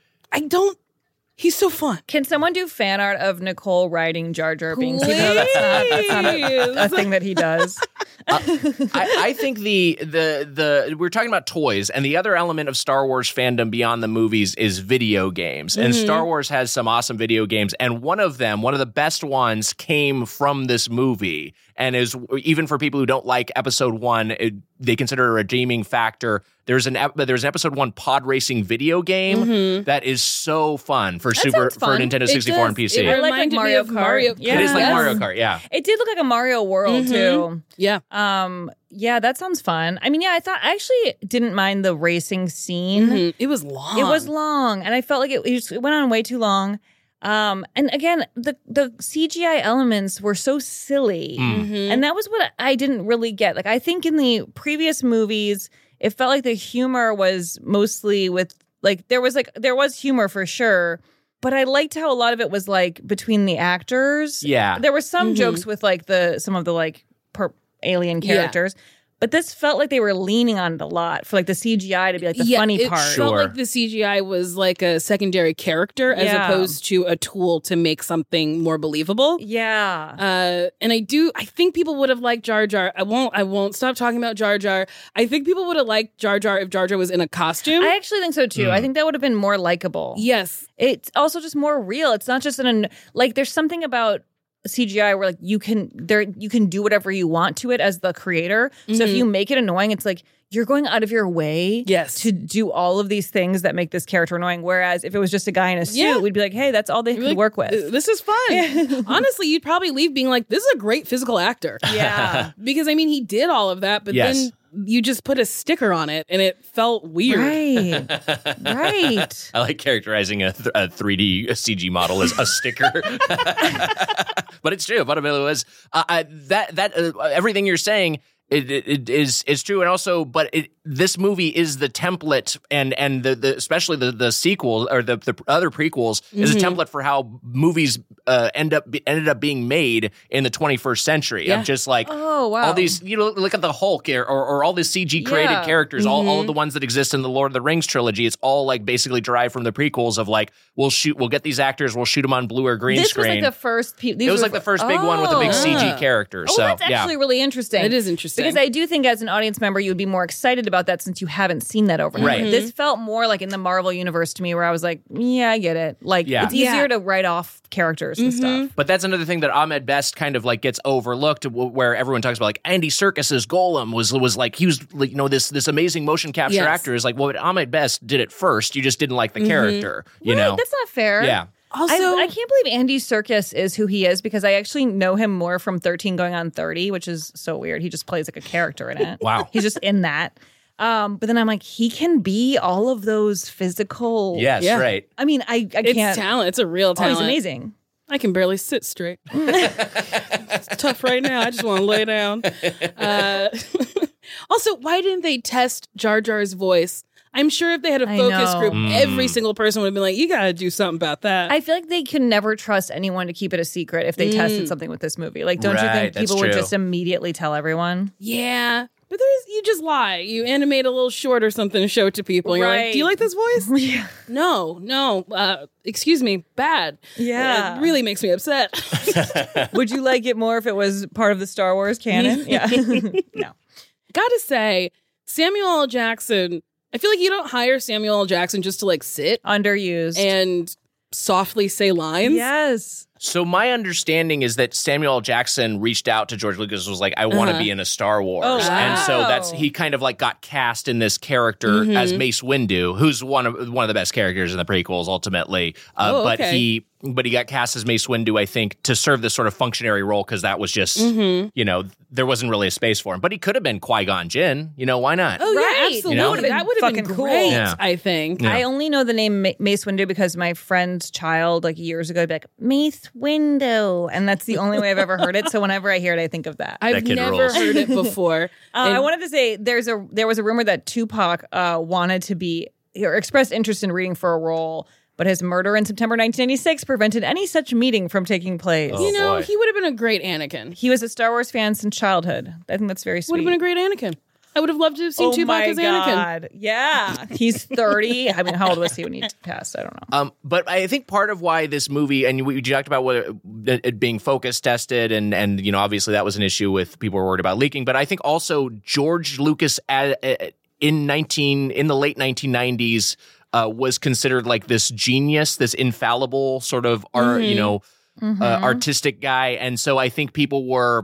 I don't. He's so fun. Can someone do fan art of Nicole riding Jar Jar Binks? Even though that's not, that's not a, a thing that he does. Uh, I, I think the the the we're talking about toys, and the other element of Star Wars fandom beyond the movies is video games. And Mhm. Star Wars has some awesome video games, and one of them, one of the best ones, came from this movie, and is even for people who don't like Episode One, it, they consider it a redeeming factor. There's an ep- there's an Episode One pod racing video game Mhm. that is so fun for That Super sounds for fun. Nintendo It sixty-four does. and P C. It I like, like reminded me Mario of Kart. Mario Yeah. It is like Yes. Mario Kart, yeah. It did look like a Mario World Mhm. too. Yeah. Um, yeah, that sounds fun. I mean, yeah, I thought I actually didn't mind the racing scene. Mhm. It was long. It was long, and I felt like it, it, just, it went on way too long. Um, and again, the the C G I elements were so silly, Mhm. and that was what I didn't really get. Like, I think in the previous movies, it felt like the humor was mostly with like there was like there was humor for sure. But I liked how a lot of it was like between the actors. Yeah. There were some Mhm. jokes with like the some of the like per- alien Yeah. characters. But this felt like they were leaning on it a lot for like the C G I to be like the yeah, funny it part. felt Sure. like the C G I was like a secondary character as Yeah. opposed to a tool to make something more believable. Yeah. Uh, and I do. I think people would have liked Jar Jar. I won't. I won't stop talking about Jar Jar. I think people would have liked Jar Jar if Jar Jar was in a costume. I actually think so too. Mm. I think that would have been more likable. yes. It's also just more real. It's not just an like there's something about C G I where like you can there you can do whatever you want to it as the creator. So if Mhm. you make it annoying, it's like you're going out of your way Yes. to do all of these things that make this character annoying. Whereas if it was just a guy in a suit, Yeah. we'd be like, hey, that's all they You'd could be like, work with. "Uh, This is fun. Honestly, you'd probably leave being like, "This is a great physical actor." Yeah. Because I mean, he did all of that, but Yes. then you just put a sticker on it, and it felt weird. Right. Right. I like characterizing a, th- a three D C G model as a sticker, but it's true. But it was uh, I, that that uh, everything you're saying. It, it, it is is true, and also, but it, this movie is the template, and and the, the especially the the sequel or the, the other prequels is a Mhm. template for how movies uh, end up be, ended up being made in the twenty-first century. Yeah. Of just like Oh, wow. all these, you know, look at the Hulk or or, or all these C G created Yeah. characters, all, all Mhm. of the ones that exist in the Lord of the Rings trilogy. It's all like basically derived from the prequels of like we'll shoot, we'll get these actors, we'll shoot them on blue or green This screen. was like the first. Pe- these it was were like the first big one with the big C G Oh. characters. Oh, so that's yeah. actually really interesting. It is interesting. Because I do think as an audience member, you would be more excited about that since you haven't seen that over and Right. over. This felt more like in the Marvel universe to me where I was like, yeah, I get it. Like, Yeah. it's easier Yeah. to write off characters and stuff. But that's another thing that Ahmed Best kind of like gets overlooked, w- where everyone talks about like Andy Serkis's Golem was was like he was like, you know this this amazing motion capture Yes. actor is like well Ahmed Best did it first. You just didn't like the character, you Right, know? that's not fair. Yeah. Also, I, I can't believe Andy Serkis is who he is because I actually know him more from thirteen going on thirty, which is so weird. He just plays like a character in it. Wow. He's just in that. Um, but then I'm like, he can be all of those physical. Yes, Yeah. right. I mean, I, I it's can't. talent. It's a real Oh, talent. he's amazing. I can barely sit straight. It's tough right now. I just want to lay down. Uh, also, why didn't they test Jar Jar's voice? I'm sure if they had a I focus know. group, Mm. every single person would have been like, you got to do something about that. I feel like they can never trust anyone to keep it a secret if they Mm. tested something with this movie. Like, don't you Right, think that's people would true. just immediately tell everyone? yeah. But there's, you just lie. You animate a little short or something and show it to people. And you're like, Right. do you like this voice? Yeah. No, no. Uh, excuse me. Bad. Yeah. It really makes me upset. Would you like it more if it was part of the Star Wars canon? Yeah. No. Gotta say, Samuel L. Jackson, I feel like you don't hire Samuel L. Jackson just to like sit Underused. and softly say lines. Yes. So my understanding is that Samuel L. Jackson reached out to George Lucas and was like, I want to Uh-huh. be in a Star Wars. Oh, wow. And so that's he kind of like got cast in this character Mhm. as Mace Windu, who's one of one of the best characters in the prequels ultimately. Uh, Oh, but okay. he but he got cast as Mace Windu, I think, to serve this sort of functionary role because that was just, Mhm. you know, there wasn't really a space for him. But he could have been Qui-Gon Jinn. You know, why not? Oh, Right. yeah, absolutely. You know? That would have been Fucking cool. great, Yeah. I think. Yeah. I only know the name Ma- Mace Windu because my friend's child, like years ago, would be like, Mace Windu. And that's the only way I've ever heard it. So whenever I hear it, I think of that. I've That kid never rules. heard it before. Uh, And- I wanted to say there's a there was a rumor that Tupac uh, wanted to be or expressed interest in reading for a role, but his murder in September nineteen ninety-six prevented any such meeting from taking place. Oh, you know, boy. he would have been a great Anakin. He was a Star Wars fan since childhood. I think that's very Would sweet. have been a great Anakin. I would have loved to have seen oh Tupac my as Anakin. God. Yeah. He's thirty. I mean, how old was he when he passed? I don't know. Um, but I think part of why this movie, and we talked about whether it, it being focus tested, and and you know, obviously that was an issue with people were worried about leaking. But I think also George Lucas at, at, in nineteen in the late nineteen nineties uh, was considered like this genius, this infallible sort of art, Mhm. you know, Mhm. uh, artistic guy, and so I think people were.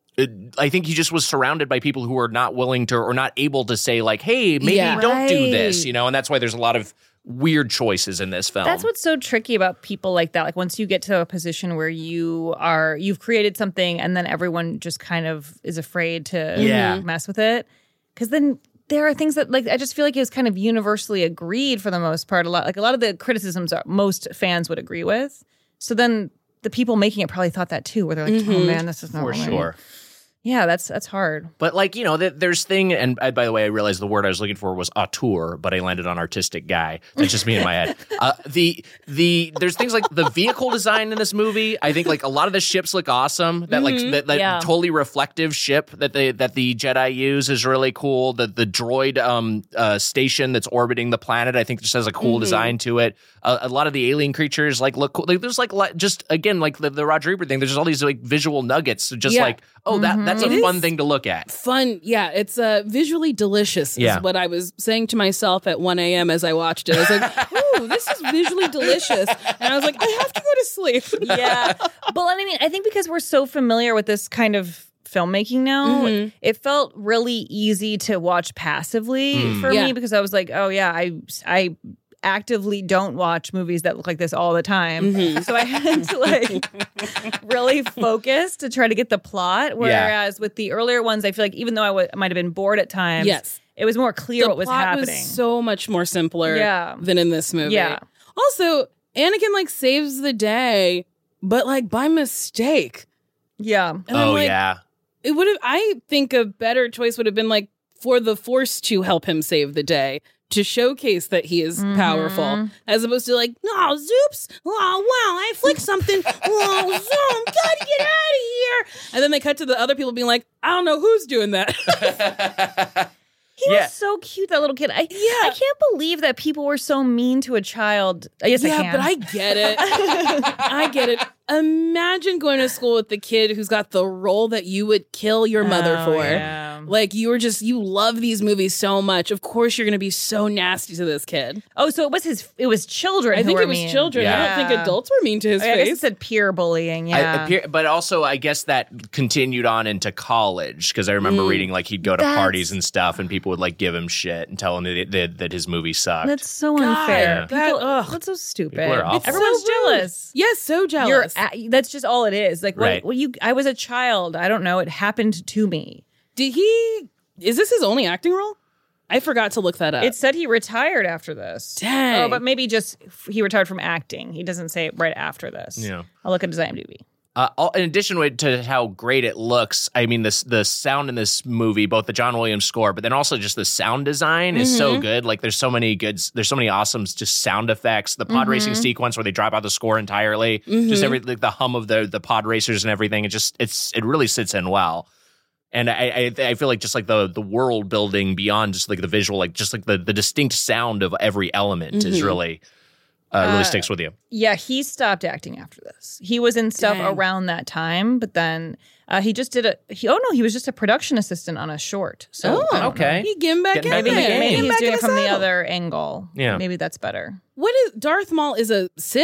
I think he just was surrounded by people who were not willing to or not able to say like, hey, maybe Yeah. don't do this, Right. you know, and that's why there's a lot of weird choices in this film. That's what's so tricky about people like that. Like once you get to a position where you are, you've created something and then everyone just kind of is afraid to Yeah. mess with it. Because then there are things that like, I just feel like it was kind of universally agreed for the most part. A lot, like a lot of the criticisms are, most fans would agree with. So then the people making it probably thought that too, where they're like, oh Mhm. man, this is not for really- sure. Yeah, that's that's hard. But like, you know, th- there's thing, and I, by the way, I realized the word I was looking for was auteur, but I landed on artistic guy. That's just me in my head. Uh, the the there's things like the vehicle design in this movie. I think like a lot of the ships look awesome. That like Mhm. that, that Yeah. totally reflective ship that they that the Jedi use is really cool. The the droid um uh, station that's orbiting the planet, I think, just has a cool Mhm. design to it. Uh, a lot of the alien creatures like look cool. Like, there's like li- just again like the, the Roger Ebert thing. There's just all these like visual nuggets. Just Yeah. like oh that that's a It fun is thing to look at. Fun, yeah. It's uh, visually delicious. Is Yeah. what I was saying to myself at one a.m. as I watched it. I was like, "Ooh, this is visually delicious," and I was like, "I have to go to sleep." Yeah. But I mean, I think because we're so familiar with this kind of filmmaking now, Mhm. it felt really easy to watch passively Mm. for Yeah. me because I was like, oh yeah, I I actively don't watch movies that look like this all the time. Mhm. So I had to like really focus to try to get the plot. Whereas with the earlier ones, I feel like even though I w- might have been bored at times, Yes. it was more clear The what was plot happening. was so much more simpler Yeah. than in this movie. Yeah. Also, Anakin like saves the day, but like by mistake. yeah. And I'm Oh like, yeah. It would have. I think a better choice would have been like for the Force to help him save the day, to showcase that he is Mhm. powerful, as opposed to like, oh, zoops, oh, wow, I flicked something, oh, zoom, gotta get out of here. And then they cut to the other people being like, I don't know who's doing that. He Yeah. was so cute, that little kid. I Yeah. I can't believe that people were so mean to a child. Yes, I yeah, can. but I get it. I get it. Imagine going to school with the kid who's got the role that you would kill your mother Oh, for. yeah. Like you were just, you love these movies so much. Of course, you're going to be so nasty to this kid. Oh, so it was his. It was children. I who think were it was mean. children. I Yeah. don't think adults were mean to his I guess it face. said peer bullying. I, Yeah. appear, but also, I guess that continued on into college because I remember Mm. reading like he'd go to That's- parties and stuff, and people would like give him shit and tell him that, that, that his movie sucked. That's so God, unfair. that- People, ugh. that's so stupid. People are awful. It's Everyone's so rude. jealous. Yes, so You're jealous. a- that's just all it is. Like, Right. what, what you? I was a child. I don't know. It happened to me. Did he, is this his only acting role? I forgot to look that up. It said he retired after this. Dang. Oh, but maybe just he retired from acting. He doesn't say it right after this. Yeah. I'll look at his IMDb. Uh, all, in addition to how great it looks, I mean, this the sound in this movie, both the John Williams score, but then also just the sound design is so Mhm. good. Like, there's so many good, there's so many awesome just sound effects. The pod Mhm. racing sequence where they drop out the score entirely, Mhm. just every like the hum of the the pod racers and everything. It just it's it really sits in well. And I, I I feel like just like the the world building beyond just like the visual, like just like the the distinct sound of every element is Mhm. really uh, really Uh, sticks with you. Yeah, he stopped acting after this. He was in stuff Dang. around that time, but then uh, he just did a. He, oh no, he was just a production assistant on a short. So I don't okay. know. He getting back Getting in back maybe, in the there. game. maybe Getting he's back doing in it from the saddle. other angle. Yeah. Maybe that's better. What is Darth Maul is a Sith?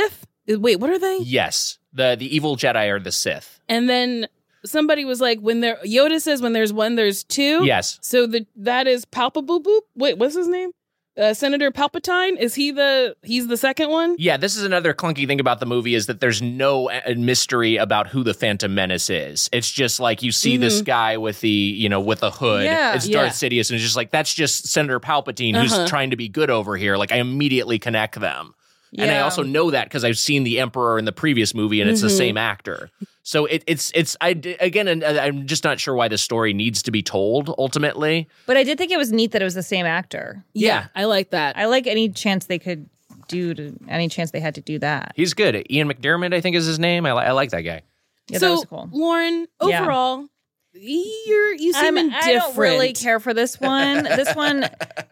Wait, what are they? Yes. The the evil Jedi are the Sith. And then somebody was like, when there, Yoda says when there's one, there's two. Yes. So the that is Palpable Boop. Wait, what's his name? Uh, Senator Palpatine? Is he the, he's the second one? Yeah, this is another clunky thing about the movie is that there's no uh, mystery about who the Phantom Menace is. It's just like you see mm-hmm. this guy with the, you know, with a hood. Yeah. It's Darth yeah. Sidious, and it's just like, that's just Senator Palpatine who's uh-huh. trying to be good over here. Like, I immediately connect them. Yeah. And I also know that because I've seen the Emperor in the previous movie, and it's mm-hmm. the same actor. So it, it's it's I again I'm just not sure why the story needs to be told ultimately. But I did think it was neat that it was the same actor. Yeah, yeah. I like that. I like any chance they could do to any chance they had to do that. He's good. Ian McDiarmid, I think, is his name. I, li- I like that guy. Yeah, so, that was cool. Lauren, overall, yeah. you're you seem I'm, indifferent. I don't really care for this one. This one,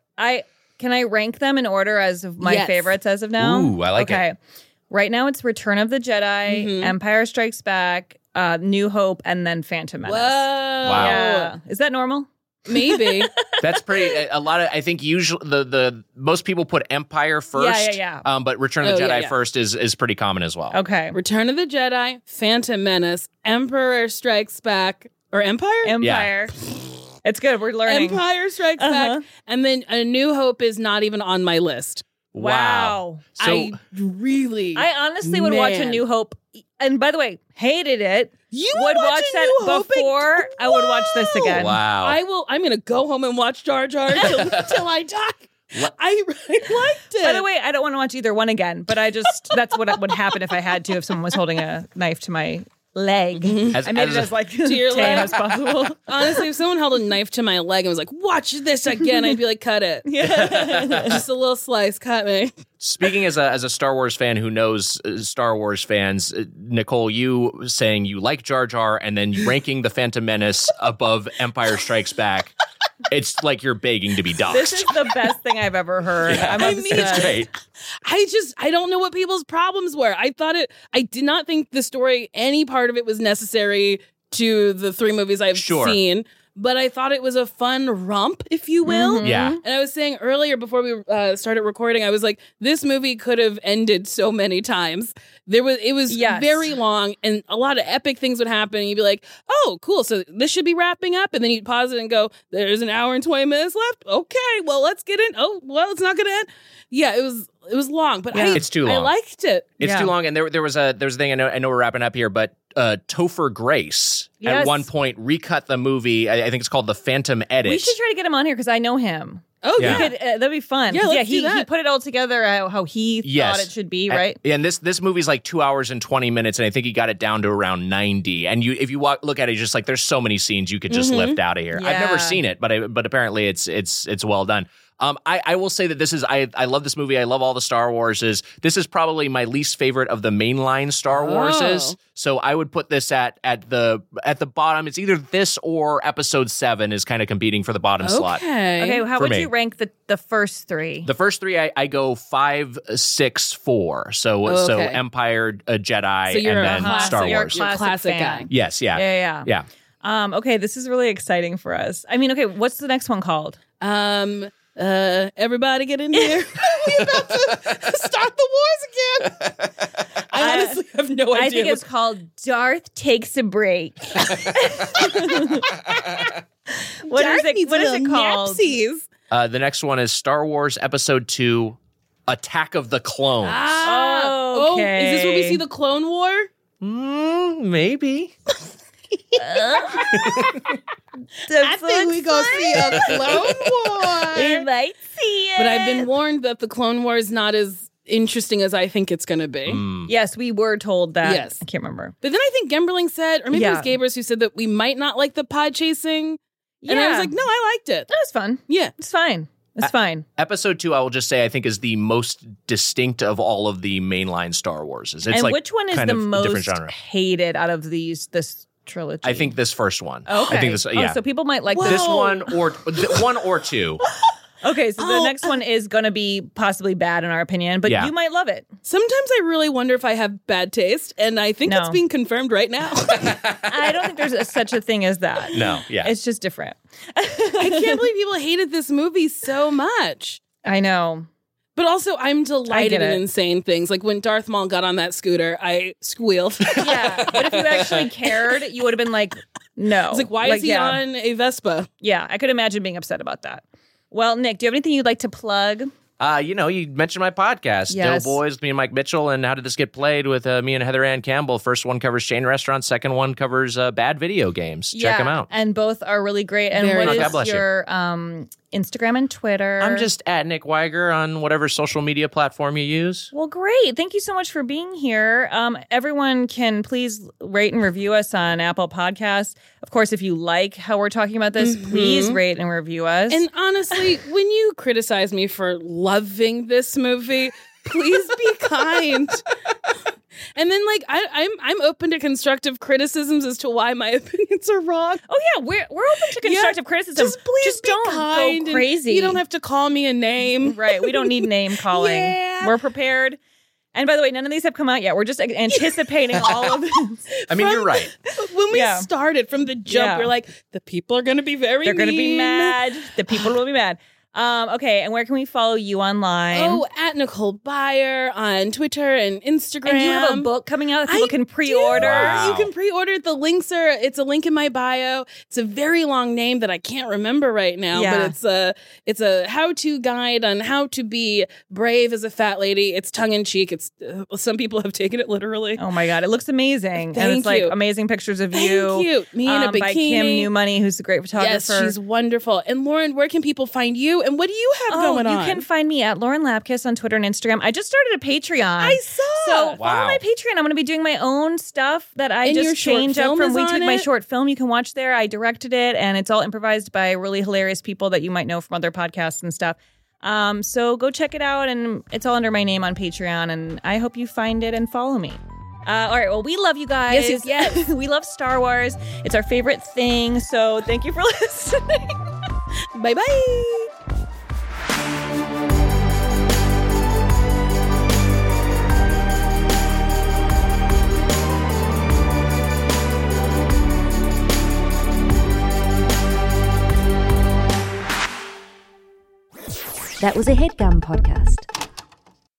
I can I rank them in order as of my yes. favorites as of now. Ooh, I like okay. it. Right now, it's Return of the Jedi, mm-hmm. Empire Strikes Back, uh, New Hope, and then Phantom Menace. Whoa. Wow. Yeah. Is that normal? Maybe. That's pretty. A lot of I think usually the the most people put Empire first. Yeah, yeah, yeah. Um, but Return of Oh, the Jedi yeah, yeah. first is is pretty common as well. Okay. Return of the Jedi, Phantom Menace, Emperor Strikes Back, or Empire? Empire. It's good. We're learning. Empire Strikes Uh-huh. Back, and then A New Hope is not even on my list. Wow. So I really, I honestly would watch A Man. New Hope. And by the way, hated it. You would watch watch A that New Hope before and- I would watch this again. wow. I will. I'm gonna go home and watch Jar Jar till, till I die. I, I liked it. By the way, I don't want to watch either one again, but I just, that's what would happen if I had to, if someone was holding a knife to my leg. As- I made as it a- as like To your tame leg? as possible. Honestly, if someone held a knife to my leg and was like, "Watch this again," I'd be like, "Cut it." Yeah. Just a little slice, cut me. Speaking as a as a Star Wars fan who knows uh, Star Wars fans, uh, Nicole, you saying you like Jar Jar and then ranking the Phantom Menace above Empire Strikes Back, it's like you're begging to be doxxed. This is the best thing I've ever heard. Yeah. I'm I obsessed. mean- It's great. I just, I don't know what people's problems were. I thought it, I did not think the story, any part of it was necessary to the three movies I've Sure. seen. But I thought it was a fun romp, if you will. Mhm. Yeah. And I was saying earlier before we uh, started recording, I was like, this movie could have ended so many times. There was, it was Yes. very long, and a lot of epic things would happen. And you'd be like, oh, cool. So this should be wrapping up. And then you'd pause it and go, there's an hour and twenty minutes left. Okay, well, let's get in. Oh, well, it's not going to end. Yeah, it was, it was long, but I, It's too I long. liked it. It's Yeah. too long, and there there was a there was a thing I know I know we're wrapping up here, but uh, Topher Grace at Yes. one point recut the movie. I, I think it's called the Phantom Edit. We should try to get him on here because I know him. Oh, Yeah. yeah. We could, uh, that'd be fun. Yeah, 'Cause, let's yeah, he, do that. he put it all together how, how he Yes. thought it should be, And- right? And this this movie's like two hours and twenty minutes, and I think he got it down to around ninety. And you, if you walk, look at it, just like there's so many scenes you could just Mhm. lift out of here. I've Yeah. never seen it, but I, but apparently it's it's it's well done. Um, I, I will say that this is I I love this movie. I love all the Star Warses. This is probably my least favorite of the mainline Star Warses. Oh. So I would put this at at the at the bottom. It's either this or Episode Seven is kind of competing for the bottom slot. Okay. Okay, how For would me. you rank the, the first three? The first three, I, I go five, six, four. So Okay. so Empire, uh, Jedi, So you're and a then classic- Star you're a Wars. classic Classic fan. fan. Yes, yeah, Yeah, yeah, yeah. Um, okay, this is really exciting for us. I mean, okay, what's the next one called? Um, uh, everybody get in here. we about to start the wars again. I honestly have no idea. I think it's called Darth Takes a Break. What is it? What is it called? Napsies. Uh, the next one is Star Wars Episode Two: Attack of the Clones. Ah, Oh, oh, is this where we okay. see the Clone War? Mm, maybe. I think we gonna see a Clone We War. might see it. But I've been warned that the Clone War is not as interesting as I think it's going to be. Mm. Yes, we were told that. Yes. I can't remember. But then I think Gemberling said, or maybe it Yeah. was Gabers who said that we might not like the pod chasing. And I was Yeah. like, no, I liked it. That was fun. Yeah. It's fine. It's Uh, fine. Episode Two, I will just say, I think is the most distinct of all of the mainline Star Warses. It's and like which one is kind the of most different genre. hated out of these this trilogy? I think this first one. Okay. I think this. Yeah. Oh, so people might like Whoa. this this. one or th- one or two. Okay, so the Oh, next one is going to be possibly bad in our opinion, but Yeah. you might love it. Sometimes I really wonder if I have bad taste, and I think No. it's being confirmed right now. I don't think there's a, such a thing as that. No. Yeah. It's just different. I can't believe people hated this movie so much. I know. But also, I'm delighted in it. insane things. Like when Darth Maul got on that scooter, I squealed. Yeah, but if you actually cared, you would have been like, no. It's like, why like, is he yeah. on a Vespa? Yeah, I could imagine being upset about that. Well, Nick, do you have anything you'd like to plug? Uh, you know, you mentioned my podcast, Yes. Doughboys, me and Mike Mitchell, and How Did This Get Played with uh, me and Heather Ann Campbell. First one covers chain restaurants. Second one covers uh, bad video games. Check yeah, them out. And both are really great. And Very what God is bless you. your um, Instagram and Twitter? I'm just at Nick Weiger on whatever social media platform you use. Well, great. Thank you so much for being here. Um, everyone can please rate and review us on Apple Podcasts. Of course, if you like how we're talking about this, Mhm. please rate and review us. And honestly, when you criticize me for loving this movie, please be kind. And then, like, I, I'm I'm open to constructive criticisms as to why my opinions are wrong. Oh yeah, we're we're open to constructive Yeah, criticism. Just please Just be don't kind go and crazy. You don't have to call me a name. Right. We don't need name calling. Yeah. We're prepared. And by the way, none of these have come out yet. We're just anticipating all of this. I mean, From- you're right. When we Yeah. started from the jump, Yeah. we're like, the people are going to be very They're going to be mean. mad. The people will be mad. Um, okay, and where can we follow you online? Oh, at Nicole Byer on Twitter and Instagram. and you have a book coming out that people I can pre-order. do. Wow. You can pre-order. The links are. It's a link in my bio. It's a very long name that I can't remember right now. Yeah. But it's a it's a how-to guide on how to be brave as a fat lady. It's tongue in cheek. It's uh, some people have taken it literally. Oh my god, it looks amazing. and Thank it's like you. amazing pictures of Thank you. you. Me in a um, by Kim bikini. Newmoney, who's a great photographer. Yes, she's wonderful. And Lauren, where can people find you? And what do you have Oh, going you on? can find me at Lauren Lapkus on Twitter and Instagram. I just started a Patreon. I saw. So follow Wow. my Patreon. I'm going to be doing my own stuff that I And your just short change up film from is week to on week. My it? short film you can watch there. I directed it, and it's all improvised by really hilarious people that you might know from other podcasts and stuff. Um, so go check it out, and it's all under my name on Patreon, and I hope you find it and follow me. Uh, all right, well, we love you guys. Yes, yes, yes. We love Star Wars. It's our favorite thing, so thank you for listening. Bye-bye. That was a HeadGum podcast.